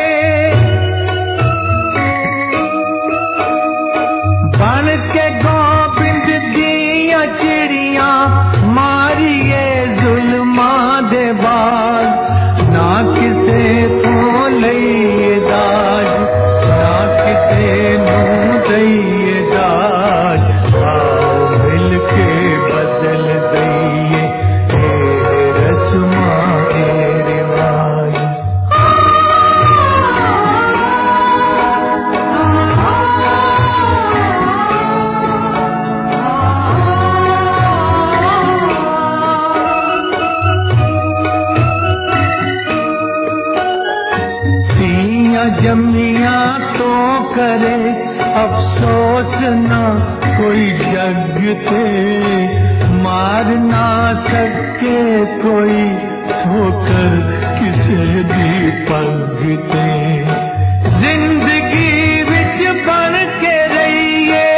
बन के गोबिंद दियां चिड़ियां मारिए जुल्मा दे बाज ना किसे तो लइए दाज ना किसे नूं दइए दाज आओ मिल के बदल दइए रस्मां रिवाज जमिया तो करे अफसोस ना कोई जगते मार ना सके कोई ठोकर किसे भी पगते जिंदगी विच बन के रहिए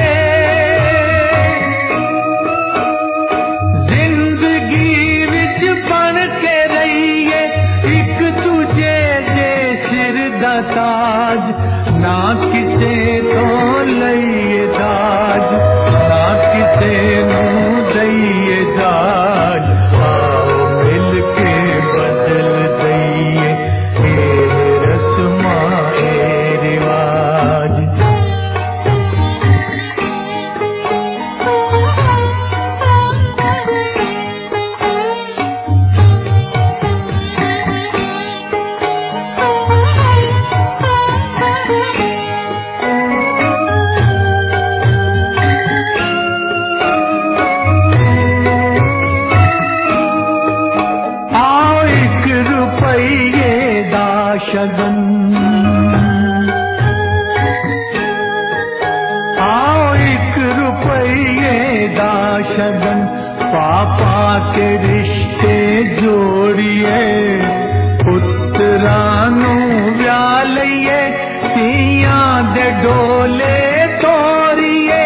जिंदगी विच बन के रहिए एक तुझे दे सिर दा ताज ना किसे तो लइए दाज ना किसे नूं दइए दाज आओ मिल के बदल दइए रस्मां रिवाज शगन आओ एक रुपये दा शगन पापा के रिश्ते जोड़िए पुत्रां नूं व्याह लइए धीआं दे डोले तोड़िए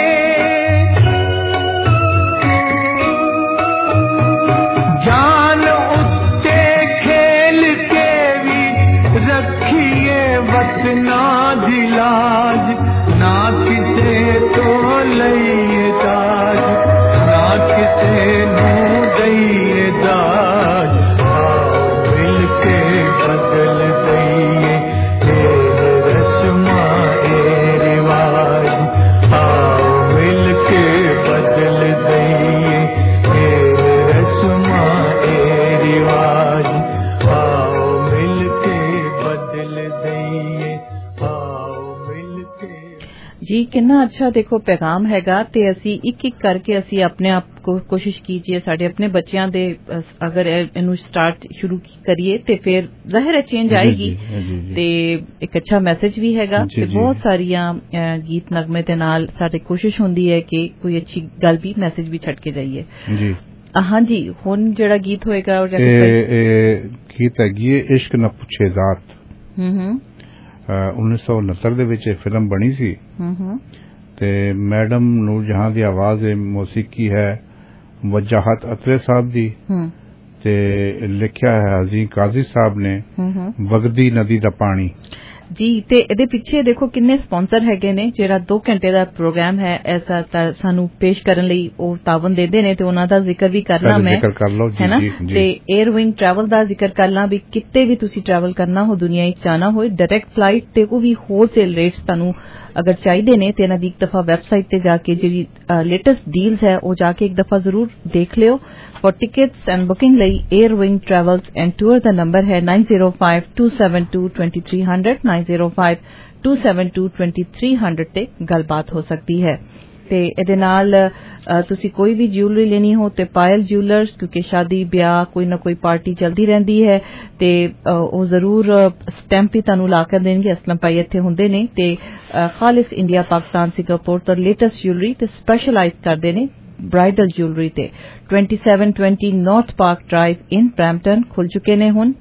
जान उत्ते खेल के भी रखिए वतना दिलाज ना किसे तो लइए ताज ना किसे नूं दइए दाज आओ मिल के बदल दइए रस्मां रिवाज आओ मिल के बदल दइए रस्मां रिवाज आओ मिल के बदल दइए आओ मिल के जी कितना अच्छा देखो पैगाम हैगा ते असी एक एक करके असी अपने आप को कोशिश कीजिए साडे अपने बच्चियां दे अगर इनू स्टार्ट शुरू करिए ते फिर जाहिर है चेंज आएगी ते एक अच्छा मैसेज भी हैगा ते बहुत सारियां गीत नगमे दे नाल साडी कोशिश हुंदी है कि कोई अच्छी गल भी मैसेज भी छड़ के जाइए जी हाँ जी हुन जेड़ा गीत होएगा और गीत है इश्क न पुछे जात 1969 ਦੇ ਵਿੱਚ ਫਿਲਮ ਬਣੀ ਸੀ ਤੇ ਮੈਡਮ ਨੂਰਜਹਾਂ ਦੀ ਆਵਾਜ਼ ਮੌਸੀਕੀ ਹੈ ਵਜਾਹਤ ਅਤਰੇ ਸਾਹਿਬ ਦੀ ਤੇ ਲਿਖਿਆ ਹੈ ਹਜ਼ੀਨ ਕਾਜ਼ੀ ਸਾਹਿਬ ਨੇ ਵਗਦੀ ਨਦੀ ਦਾ ਪਾਣੀ जी ते ਇਹਦੇ ਪਿੱਛੇ ਦੇਖੋ ਕਿੰਨੇ ਸਪਾਂਸਰ ਹੈਗੇ ਨੇ ਜਿਹੜਾ 2 ਘੰਟੇ ਦਾ ਪ੍ਰੋਗਰਾਮ ਹੈ ਐਸਾ ਸਾਨੂੰ ਪੇਸ਼ ਕਰਨ ਲਈ ਉਹ ਤਾਵਨ ਦਿੰਦੇ ਨੇ ਤੇ ਉਹਨਾਂ ਦਾ ਜ਼ਿਕਰ ਵੀ ਕਰਨਾ ਮੈਂ ਹੈ ਨਾ ਤੇ 에ਅਰ ਵਿੰਗ ਟਰੈਵਲ ਦਾ ਜ਼ਿਕਰ ਕਰਨਾ ਵੀ ਕਿਤੇ ਵੀ ਤੁਸੀਂ ਟਰੈਵਲ ਕਰਨਾ ਹੋ ਦੁਨੀਆ ਵਿੱਚ ਜਾਣਾ ਹੋਏ ਡਾਇਰੈਕਟ ਫਲਾਈਟ ਤੇ ਉਹ ਵੀ ਹੋਲਸੇਲ ਰੇਟਸ ਤੁਹਾਨੂੰ अगर चाहिए ने तो इन्हां दी एक दफा वेबसाइट ते जाके जी लेटेस्ट डील्स है वो जाके एक दफा जरूर देख लियो फॉर टिकट्स एंड बुकिंग लई Air Wing Travels and Tour दा नंबर है 9052722300 9052722300 ते गलबात हो सकती है ਤੇ ਇਹਦੇ ਨਾਲ ਤੁਸੀਂ ਕੋਈ ਵੀ ਜੁਐਲਰੀ ਲੈਣੀ ਹੋ ਤੇ ਪਾਇਲ ਜੁਐਲਰਸ ਕਿਉਂਕਿ ਸ਼ਾਦੀ ਵਿਆਹ ਕੋਈ ਨਾ ਕੋਈ ਪਾਰਟੀ ਚੱਲਦੀ ਰਹਿੰਦੀ ਹੈ ਤੇ ਉਹ ਜ਼ਰੂਰ ਸਟੈਂਪ ਵੀ ਤੁਹਾਨੂੰ ਲਾ ਕੇ ਦੇਣਗੇ ਅਸਲਮ ਭਾਈ ਇੱਥੇ ਹੁੰਦੇ ਨੇ ਤੇ ਖਾਲਿਸ ਇੰਡੀਆ ਪਾਕਿਸਤਾਨ ਸਿੰਗਾਪੁਰ ਤੋਂ ਲੇਟੈਸਟ ਜੁਐਲਰੀ ਤੇ ਸਪੈਸ਼ਲਾਈਜ਼ ਕਰਦੇ ਨੇ ब्राइडल ज्वेलरी ते 2720 North Park Drive in Brampton खुल चुके ने हुन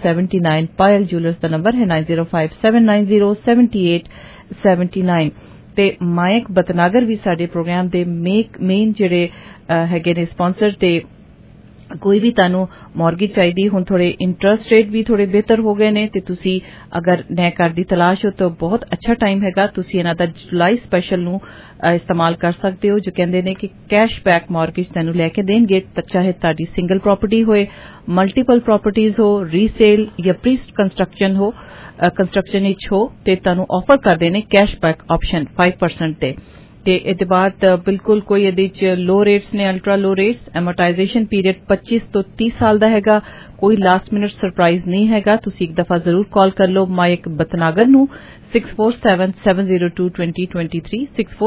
9057907879 पायल ज्वेलर्स का नंबर है 9057907879 79 ਤੇ ਮਾਇਕ ਬਤਨਾਗਰ ਵੀ ਸਾਡੇ ਪ੍ਰੋਗਰਾਮ ਦੇ ਮੇਨ ਜਿਹੜੇ ਹੈਗੇ ਨੇ ਸਪਾਂਸਰ ਤੇ ਕੋਈ ਵੀ ਤੁਹਾਨੂੰ ਮਾਰਗੇਜ ਚਾਹੀਦੀ ਹੁਣ ਥੋੜੇ ਇੰਟਰਸਟ ਰੇਟ ਵੀ ਥੋੜੇ ਬਿਹਤਰ ਹੋ ਗਏ ਨੇ ਤੇ ਤੁਸੀਂ ਅਗਰ ਨਏ ਘਰ ਦੀ ਤਲਾਸ਼ ਹੋ ਤਾਂ ਬਹੁਤ ਅੱਛਾ ਟਾਈਮ ਹੈਗਾ ਤੁਸੀਂ ਇਹਨਾਂ ਦਾ ਜੁਲਾਈ ਸਪੈਸ਼ਲ ਨੂੰ ਇਸਤੇਮਾਲ ਕਰ ਸਕਦੇ ਹੋ ਜੋ ਕਹਿੰਦੇ ਨੇ ਕਿ ਕੈਸ਼ ਬੈਕ ਮਾਰਗੇਜ ਤੁਹਾਨੂੰ ਲੈ ਕੇ ਦੇਣਗੇ ਚਾਹੇ ਤੁਹਾਡੀ ਸਿੰਗਲ ਪ੍ਰਾਪਰਟੀ ਹੋਏ ਮਲਟੀਪਲ ਪ੍ਰਾਪਰਟੀਜ਼ ਹੋ ਰੀਸੇਲ ਜਾਂ ਪ੍ਰੀ ਕੰਸਟਰਕਸ਼ਨ ਹੋ ਕੰਸਟਰਕਸ਼ਨ ਵਿੱਚ ਹੋ ਤੇ ਤੁਹਾਨੂੰ ਆਫਰ ਕਰਦੇ ਨੇ ਕੈਸ਼ ਬੈਕ ਆਪਸ਼ਨ 5% ਤੇ ਇਹਦੇ ਬਾਅਦ ਬਿਲਕੁਲ ਕੋਈ ਇਹਦੇ ਚ ਲੋ ਰੇਟਸ ਨੇ ultra low rates amortisation period 25 ਤੋਂ 30 ਸਾਲ ਦਾ ਹੈਗਾ ਕੋਈ ਲਾਸਟ ਮਿੰਟ ਸਰਪ੍ਰਾਈਜ਼ ਨਹੀਂ ਹੈਗਾ ਤੁਸੀਂ ਇੱਕ ਦਫਾ ਜ਼ਰੂਰ ਕਾਲ ਕਰ ਲਓ ਮਾਇਕ ਬਤਨਾਗਰ ਨੂੰ 6477022023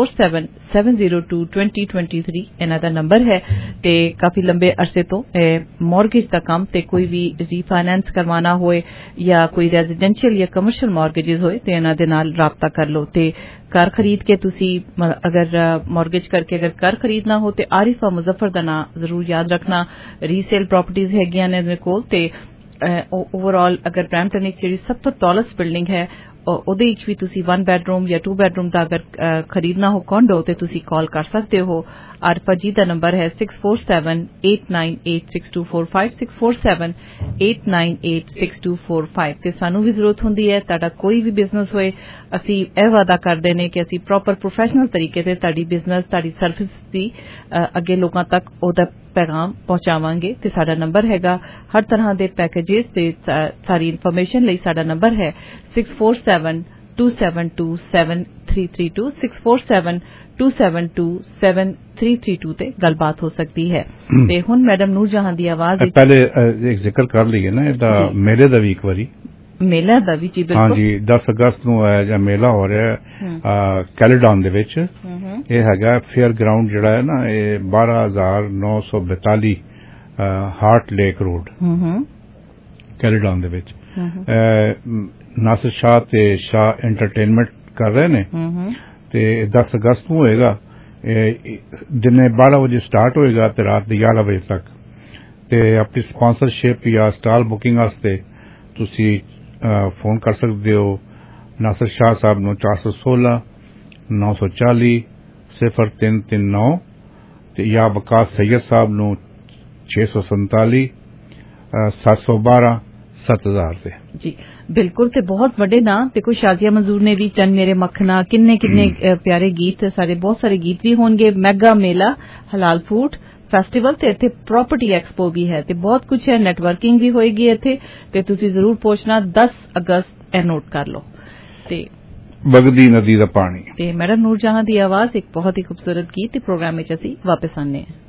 6477022023 ਇਹਨਾਂ ਦਾ ਨੰਬਰ ਹੈ ਤੇ ਕਾਫੀ ਲੰਬੇ ਅਰਸੇ ਤੋਂ ਮਾਰਗੇਜ ਦਾ ਕੰਮ ਤੇ ਕੋਈ ਵੀ ਰੀਫਾਈਨੈਂਸ ਕਰਵਾਉਣਾ ਹੋਏ ਜਾਂ ਕੋਈ ਰੈਜ਼ੀਡੈਂਸ਼ੀਅਲ ਜਾਂ ਕਮਰਸ਼ੀਅਲ ਮਾਰਗੇजेस ਹੋਏ ਤੇ ਇਹਨਾਂ ਦੇ ਨਾਲ ਰਾਬਤਾ ਕਰ ਲਓ ਤੇ ਘਰ ਖਰੀਦ ਕੇ ਤੁਸੀਂ ਅਗਰ ਮਾਰਗੇਜ ਕਰਕੇ ਅਗਰ ਘਰ ਖਰੀਦਣਾ ਹੋ ਤੇ ਆਰਿਫਾ ਮੁਜ਼ੱਫਰ ਦਾ ਨਾਂ ਜ਼ਰੂਰ ਯਾਦ ਰੱਖਣਾ ਰੀਸੇਲ ਪ੍ਰਾਪਰਟੀਜ਼ ਹੈਗੀਆਂ ਨੇ ਇਹਨਾਂ ਕੋਲ ਤੇ ਓਵਰਆਲ ਅਗਰ ਬ੍ਰੈਂਪਟਨ ਵਿੱਚ ਜਿਹੜੀ ਸਭ ਤੋਂ ਟਾਲੈਸਟ ਬਿਲਡਿੰਗ ਹੈ ਉਹਦੇ ਵਿੱਚ ਵੀ ਤੁਸੀਂ 1 ਬੈਡਰੂਮ ਜਾਂ 2 ਬੈਡਰੂਮ ਦਾ ਅਗਰ ਖਰੀਦਣਾ ਹੋ ਕੋਂਡੋ ਤੇ ਤੁਸੀਂ ਕਾਲ ਕਰ ਸਕਦੇ ਹੋ ਆਰਿਫਾ ਜੀ ਦਾ ਨੰਬਰ ਹੈ 6478986245 6478986245 ਤੇ ਸਾਨੂੰ ਵੀ ਜ਼ਰੂਰਤ ਹੁੰਦੀ ਹੈ ਤੁਹਾਡਾ ਕੋਈ ਵੀ ਬਿਜ਼ਨਸ ਹੋਏ ਅਸੀਂ ਇਹ ਵਾਅਦਾ ਕਰਦੇ ਨੇ ਕਿ ਅਸੀਂ ਪ੍ਰੋਪਰ ਪ੍ਰੋਫੈਸ਼ਨਲ ਤਰੀਕੇ ਤੇ ਤੁਹਾਡੀ ਬਿਜ਼ਨਸ ਤੁਹਾਡੀ ਸਰਵਿਸ ਦੀ ਅੱਗੇ ਲੋਕਾਂ ਤੱਕ ਉਹਦਾ ਪੈਗਾਮ ਪਹੁੰਚਾਵਾਂਗੇ ਤੇ ਸਾਡਾ ਨੰਬਰ ਹੈਗਾ ਹਰ ਤਰ੍ਹਾਂ ਦੇ ਪੈਕੇजेस ਤੇ ਸਾਰੀ ਇਨਫੋਰਮੇਸ਼ਨ ਲਈ ਸਾਡਾ ਨੰਬਰ ਹੈ 6472727332 6472727332 ਤੇ ਗੱਲਬਾਤ ਹੋ ਸਕਦੀ ਹੈ ਤੇ ਹੁਣ ਮੈਡਮ ਨੂਰ ਜਹਾਂ ਦੀ ਆਵਾਜ਼ ਪਹਿਲੇ ਇੱਕ ਜ਼ਿਕਰ ਕਰ ਲਈਏ ਨਾ ਇਹਦਾ ਮੇਲੇ ਦਾ ਵੀ ਇੱਕ ਵਾਰੀ ਮੇਲਾ ਦਾ ਵੀ ਜੀ ਬਿਲਕੁਲ ਹਾਂਜੀ 10 ਅਗਸਤ ਨੂੰ ਜਿਹੜਾ ਮੇਲਾ ਹੋ ਰਿਹਾ ਕੈਲੀਡਨ ਦੇ ਵਿੱਚ ਇਹ ਹੈਗਾ ਫੇਅਰ ਗਰਾਊਂਡ ਜਿਹੜਾ ਹੈ ਨਾ ਇਹ 12942 ਹਾਰਟ ਲੇਕ ਰੋਡ ਕੈਲੀਡਨ ਦੇ ਵਿੱਚ ਨਾਸਿਰ ਸ਼ਾਹ ਤੇ ਸ਼ਾਹ ਐਂਟਰਟੇਨਮੈਂਟ ਕਰ ਰਹੇ ਨੇ ਤੇ 10 ਅਗਸਤ ਨੂੰ ਹੋਏਗਾ ਦਿਨੇ 12 ਵਜੇ ਸਟਾਰਟ ਹੋਏਗਾ ਤੇ ਰਾਤ ਦੇ 11 ਵਜੇ ਤੱਕ ਤੇ ਆਪਣੀ ਸਪਾਂਸਰਸ਼ਿਪ ਜਾਂ ਸਟਾਲ ਬੁਕਿੰਗ ਵਾਸਤੇ ਤੁਸੀਂ ਫੋਨ ਕਰ ਸਕਦੇ ਹੋ ਨਾਸਿਰ ਸ਼ਾਹ ਸਾਹਿਬ ਨੂੰ 416 940 0339 ਤੇ ਜਾਂ ਵਕਾਸ ਸੈयद ਸਾਹਿਬ ਨੂੰ 647 712 7000 ਤੇ ਜੀ ਬਿਲਕੁਲ ਤੇ ਬਹੁਤ ਵੱਡੇ ਨਾਂ ਤੇ ਕੋਈ ਸ਼ਾਜ਼ੀਆ ਮੰਜ਼ੂਰ ਨੇ ਵੀ ਚੰਨ ਮੇਰੇ ਮੱਖਣਾ ਕਿੰਨੇ ਪਿਆਰੇ ਗੀਤ ਸਾਰੇ ਬਹੁਤ ਸਾਰੇ ਗੀਤ ਵੀ ਹੋਣਗੇ ਮੈਗਾ ਮੇਲਾ ਹਲਾਲ ਫੂਡ ਫੈਸਟੀਵਲ ਤੇ ਇੱਥੇ ਪ੍ਰਾਪਰਟੀ ਐਕਸਪੋ ਵੀ ਹੈ ਤੇ ਬਹੁਤ ਕੁਝ ਹੈ ਨੈਟਵਰਕਿੰਗ ਵੀ ਹੋਏਗੀ ਇੱਥੇ ਤੇ ਤੁਸੀਂ ਜ਼ਰੂਰ ਪਹੁੰਚਣਾ 10 ਅਗਸਤ ਇਹ ਨੋਟ ਕਰ ਲਓ ਤੇ ਵਗਦੀ ਨਦੀ ਦਾ ਪਾਣੀ ਤੇ ਮੈਡਮ ਨੂਰ ਜਹਾਂ ਦੀ ਆਵਾਜ਼ ਇੱਕ ਬਹੁਤ ਹੀ ਖੂਬਸੂਰਤ ਗੀਤ ਤੇ ਪ੍ਰੋਗਰਾਮ ਵਿੱਚ ਅਸੀਂ ਵਾਪਸ ਆਨੇ ਹਾਂ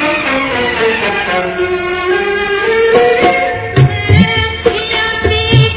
Thank you.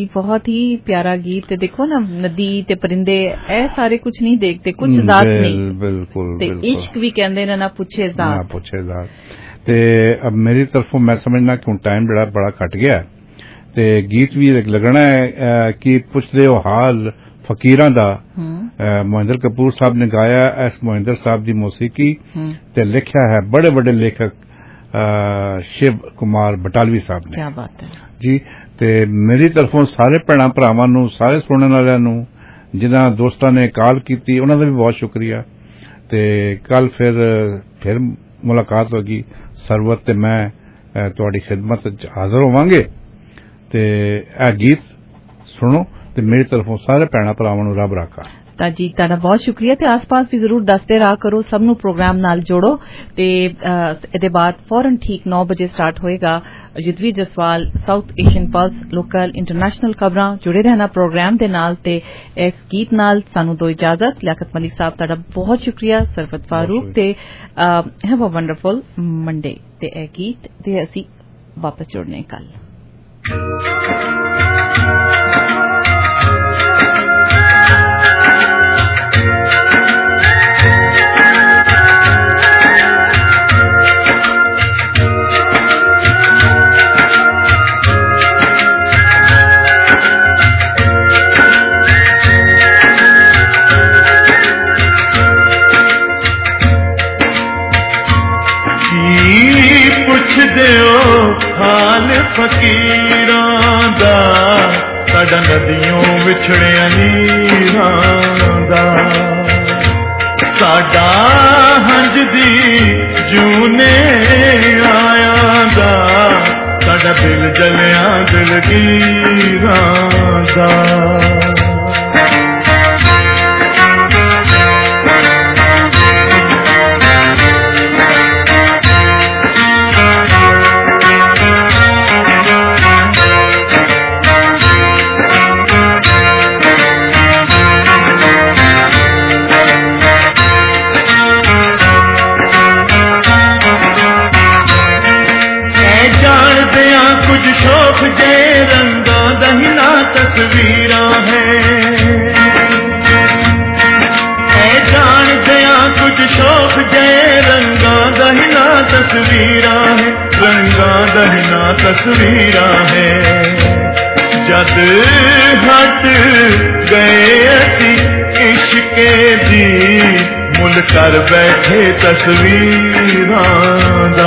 जी बहुत ही प्यारा गीत ते देखो ना नदी ते परिंदे ए सारे कुछ नहीं देखते कुछ जात नहीं बिल्कुल ते इश्क भी कहंदे ना पुछे जात ते अब मेरी तरफों मैं समझना कि टाइम बड़ा घट गया ते गीत भी लगना है कि पुछदे हो हाल फकीरां दा मोहिंदर कपूर साहब ने गाया एस मोहिंदर साहब दी मौसीकी ते लिखा है बड़े बड़े लेखक शिव कुमार बटालवी साहब ने। क्या बात है जी। ते मेरी तरफों सारे भैणां भरावां नूं सारे सुनने वालियां नूं जिन्हां दोस्तां ने कॉल कीती उन्हां दा भी बहुत शुक्रिया ते कल फिर मुलाकात होगी सरवत ते मैं तुहाडी खिदमत च हाजिर होवांगे ते ए गीत सुनो ते मेरी तरफों सारे भैणां भरावां नूं रब राखा। ता जी तुहाडा बहुत शुक्रिया ते आस-पास भी जरूर दसते रहा करो सब नूं प्रोग्राम नाल जोड़ो ते इहदे बाद फौरन ठीक 9 बजे स्टार्ट होएगा Yudhvi Jaswal South Asian Pulse local international खबरां जुड़े रहना प्रोग्राम दे नाल ते इस गीत नाल सानू दो इजाजत लियाकत मलिक साहब तुहाडा बहुत शुक्रिया सरफत फारूक ते हैव अ वंडरफुल मंडे ते ए गीत ते असी वापस जुड़ने कल। हाल फकीरां दा साडा नदियों विछड़िया नीरां दा साडा हंज दी जूने आया दा साडा दिल जलिया दिलगीरां दा शौक जे रंगा दहिना तस्वीरां है जान दया कुछ शौक जे रंगा दहिना तस्वीरां है रंगा दहिना तस्वीरां है जद हट गए असी इश्के दी मुल कर बैठे तस्वीरां दा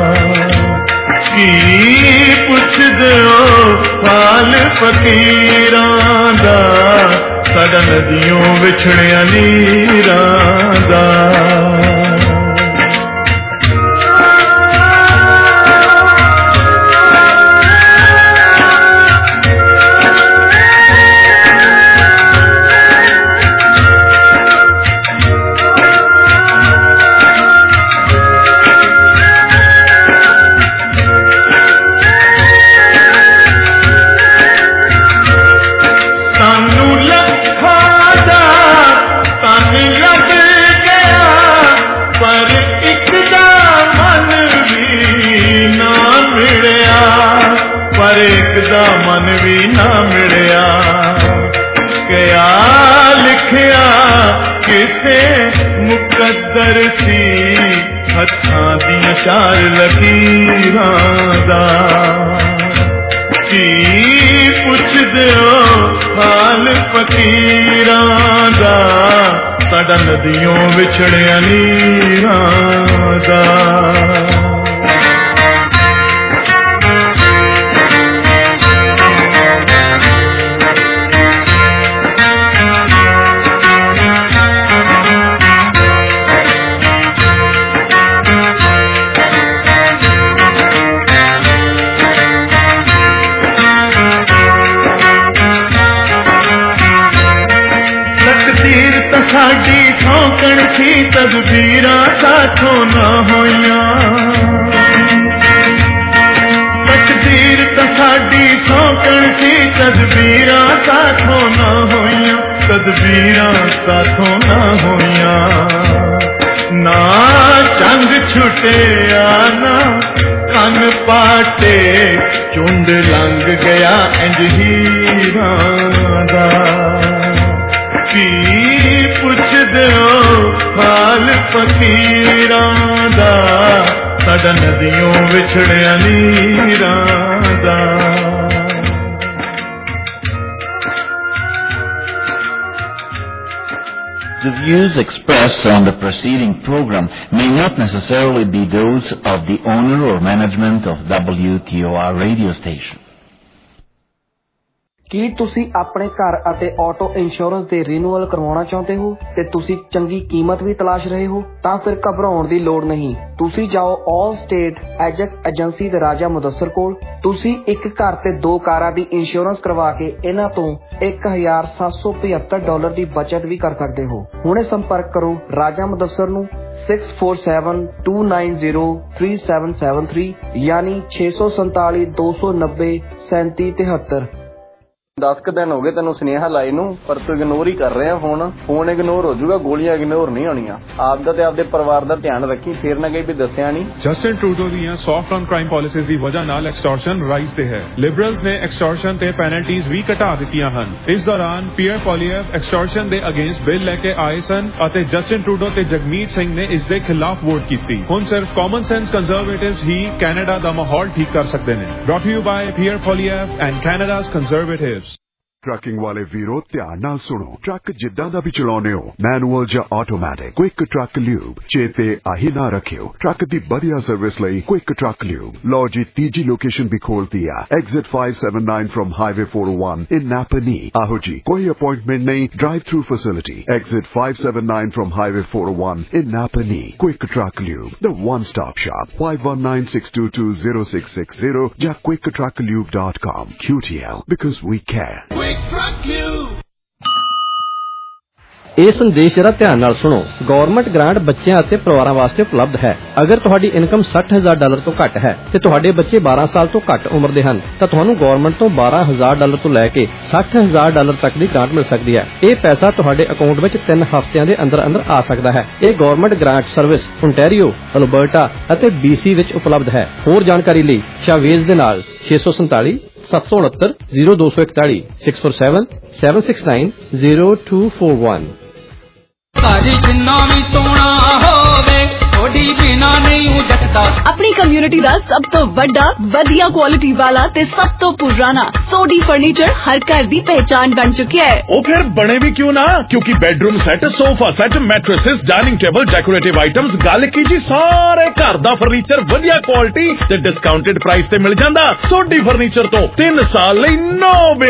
पुछदे हाल फकीरां दा साडा नदियों विछड़िया नीरां दा मन भी ना मिलिया क्या लिखिया किसे मुकद्दर सी हत्थां दियां चार लकीरां दा की पुछदे हो हाल फकीरां दा साडा नदियों विछड़िया नीरां दा साडी सौकण सी तदबीरां साथों ना होइयां तकदीर तो साडी सौकण सी तदबीरां साथों ना होइयां तदबीरां साथों ना होइयां ना चंग छुटिया ना ਕੰਨ ਪਾਟੇ ਝੁੰਡ ਲੰਘ ਗਿਆ ਇੰਜ ਹੀਰਾਂ ਦਾ ਕੀ ਪੁੱਛਦੇ ਹੋ ਹਾਲ ਫਕੀਰਾਂ ਦਾ ਸਾਡਾ ਨਦੀਆਂ ਵਿਛੜਿਆ ਨੀਰਾਂ ਦਾ The views expressed on the preceding program may not necessarily be those of the owner or management of WTOR radio station. ਕੀ ਤੁਸੀਂ ਆਪਣੇ ਘਰ ਅਤੇ ਆਟੋ ਇੰਸ਼ੋਰੈਂਸ ਦੇ ਰੀਨਿਊਅਲ ਕਰਵਾਉਣਾ ਚਾਹੁੰਦੇ ਹੋ ਤੇ ਤੁਸੀਂ ਚੰਗੀ ਕੀਮਤ ਵੀ ਤਲਾਸ਼ ਰਹੇ ਹੋ ਤਾਂ ਫਿਰ ਘਬਰਾਉਣ ਦੀ ਲੋੜ ਨਹੀਂ। ਤੁਸੀਂ ਜਾਓ ਆਲ ਸਟੇਟ ਐਜੈਕਟ ਏਜੰਸੀ ਦੇ ਰਾਜਾ ਮੁਦੱਸਰ ਕੋਲ। ਤੁਸੀਂ ਇੱਕ ਘਰ ਤੇ 2 ਕਾਰਾਂ ਦੀ ਇੰਸ਼ੋਰੈਂਸ ਕਰਵਾ ਕੇ ਇਹਨਾਂ ਤੋਂ $1,775 ਦੀ ਬਚਤ ਵੀ ਕਰ ਸਕਦੇ ਹੋ। ਹੁਣੇ ਸੰਪਰਕ ਕਰੋ ਰਾਜਾ ਮੁਦੱਸਰ ਨੂੰ 6472903773 ਯਾਨੀ 647 290 3773। 10 ਕੁ ਦਿਨ ਹੋ ਗਏ ਤੈਨੂੰ ਸੁਨੇਹਾ ਲਾਏ ਨੂੰ ਪਰ ਤੂੰ ਇਗਨੋਰ ਹੀ ਕਰ ਰਿਹਾ। ਫੋਨ ਇਗਨੋਰ ਹੋ ਜਾਊਗਾ, ਗੋਲੀਆਂ ਇਗਨੋਰ ਨਹੀਂ ਹੋਣੀਆਂ। ਆਪਦਾ ਤੇ ਆਪਦੇ ਪਰਿਵਾਰ ਦਾ ਧਿਆਨ ਰੱਖੀ, ਫੇਰ ਨਾ ਕਹੀਂ ਵੀ ਦੱਸਿਆ ਨਹੀਂ। ਜਸਟਿਨ ਟਰੂਡੋ ਦੀਆਂ ਸੌਫਟ ਔਨ ਕ੍ਰਾਈਮ ਪਾਲਿਸੀਜ਼ ਦੀ ਵਜ੍ਹਾ ਨਾਲ ਐਕਸਟੋਰਸ਼ਨ ਰਾਈਜ਼ ਤੇ ਹੈ। ਲਿਬਰਲਸ ਨੇ ਐਕਸਟੋਰਸ਼ਨ ਤੇ ਪੈਨਲਟੀਜ਼ ਵੀ ਘਟਾ ਦਿੱਤੀਆਂ ਹਨ। ਇਸ ਦੌਰਾਨ ਪੀਅਰ ਪੋਲੀਐਫ ਐਕਸਟੋਰਸ਼ਨ ਦੇ ਅਗੇਂਸਟ ਬਿੱਲ ਲੈ ਕੇ ਆਏ ਸਨ ਅਤੇ ਜਸਟਿਨ ਟਰੂਡੋ ਤੇ ਜਗਮੀਤ ਸਿੰਘ ਨੇ ਇਸ ਦੇ ਖਿਲਾਫ ਵੋਟ ਕੀਤੀ। ਹੁਣ ਸਿਰਫ ਕਾਮਨ ਸੈਂਸ ਕੰਜ਼ਰਵੇਟਿਵਸ ਹੀ ਕੈਨੇਡਾ ਦਾ ਮਾਹੌਲ ਠੀਕ ਕਰ ਸਕਦੇ ਨੇ। Brought you by Pierre Poilievre and Canada's Conservatives. Trucking ਵਾਲੇ ਵੀਰੋ ਧਿਆਨ ਨਾਲ ਸੁਣੋ। ਟਰੱਕ ਜਿੱਦਾਂ ਦਾ ਵੀ ਚਲਾਉਂਦੇ ਹੋ, ਮੈਨੂਅਲ ਜਾਂ ਆਟੋਮੈਟਿਕ, ਕੁਇਕ ਟਰੱਕ ਲਿਊਬ ਚੇਤੇ ਆਹੀ ਨਾ ਰੱਖਿਓ। ਟਰੱਕ ਦੀ ਵਧੀਆ ਸਰਵਿਸ ਲਈ ਕੁਇਕ ਟਰੱਕ ਲਿਊਬ। ਲਓ ਜੀ ਤੀਜੀ ਲੋਕੇਸ਼ਨ ਵੀ ਖੋਲਤੀ ਆ, exit 579 from highway 401 in Napanee. ਆਹੋ ਜੀ, ਕੋਈ ਅਪਾਇੰਟਮੈਂਟ ਨਹੀਂ, drive through facility. Exit 579 from highway 401 in Napanee. Quick Truck Lube, the one stop shop. 5196220660 ਜਾਂ quicktruckliube.com। QTL, because we care. ਇਹ ਸੰਦੇਸ਼ ਜਰਾ ਧਿਆਨ ਨਾਲ ਸੁਣੋ। ਗਵਰਨਮੈਂਟ ਗ੍ਰਾਂਟ ਬੱਚਿਆਂ ਅਤੇ ਪਰਿਵਾਰਾਂ ਵਾਸਤੇ ਉਪਲਬਧ ਹੈ। ਅਗਰ ਤੁਹਾਡੀ ਇਨਕਮ $60,000 ਤੋਂ ਘੱਟ ਹੈ ਤੇ ਤੁਹਾਡੇ ਬੱਚੇ 12 ਸਾਲ ਤੋਂ ਘੱਟ ਉਮਰ ਦੇ ਹਨ ਤਾਂ ਤੁਹਾਨੂੰ ਗਵਰਨਮੈਂਟ ਤੋਂ $12,000 ਤੋਂ ਲੈ ਕੇ $60,000 ਤੱਕ ਦੀ ਗ੍ਰਾਂਟ ਮਿਲ ਸਕਦੀ ਹੈ। ਇਹ ਪੈਸਾ ਤੁਹਾਡੇ ਅਕਾਊਂਟ ਵਿੱਚ 3 ਹਫ਼ਤਿਆਂ ਦੇ ਅੰਦਰ ਆ ਸਕਦਾ ਹੈ। ਇਹ government grant service Ontario, Alberta ਅਤੇ BC ਵਿੱਚ ਉਪਲਬਧ ਹੈ। ਹੋਰ ਜਾਣਕਾਰੀ ਲਈ ਸ਼ਾਵੇਜ਼ ਦੇ ਨਾਲ 647 769 0241 647 769 0241। ਘਰ ਜਿੰਨਾ ਵੀ ਸੋਹਣਾ ਹੋਵੇ ਥੋੜੀ ਬਿਨਾ ਨਹੀਂ ਜੱਟਦਾ। ਆਪਣੀ ਕਮਿਊਨਿਟੀ ਦਾ ਸਭ ਤੋਂ ਵੱਡਾ, ਵਧੀਆ ਕੁਆਲਿਟੀ ਵਾਲਾ ਤੇ ਸਭ ਤੋਂ ਪੁਰਾਣਾ ਸੋਡੀ ਫਰਨੀਚਰ ਹਰ ਘਰ ਦੀ ਪਹਿਚਾਨ ਬਣ ਚੁੱਕਿਆ ਹੈ। ਉਹ ਫਿਰ ਬਣੇ ਵੀ ਕਿਉਂ ਨਾ, ਕਿਉਂਕਿ bedroom set, sofa set, mattresses, dining table, decorative items, ਗੱਲ ਕੀ ਜੀ ਸਾਰੇ ਘਰ ਦਾ ਫਰਨੀਚਰ ਵਧੀਆ ਕੁਆਲਿਟੀ ਤੇ ਡਿਸਕਾਊਂਟਡ ਪ੍ਰਾਈਸ ਤੇ ਮਿਲ ਜਾਂਦਾ। ਸੋਡੀ ਫਰਨੀਚਰ ਤੋਂ 3 ਸਾਲ ਲਈ 9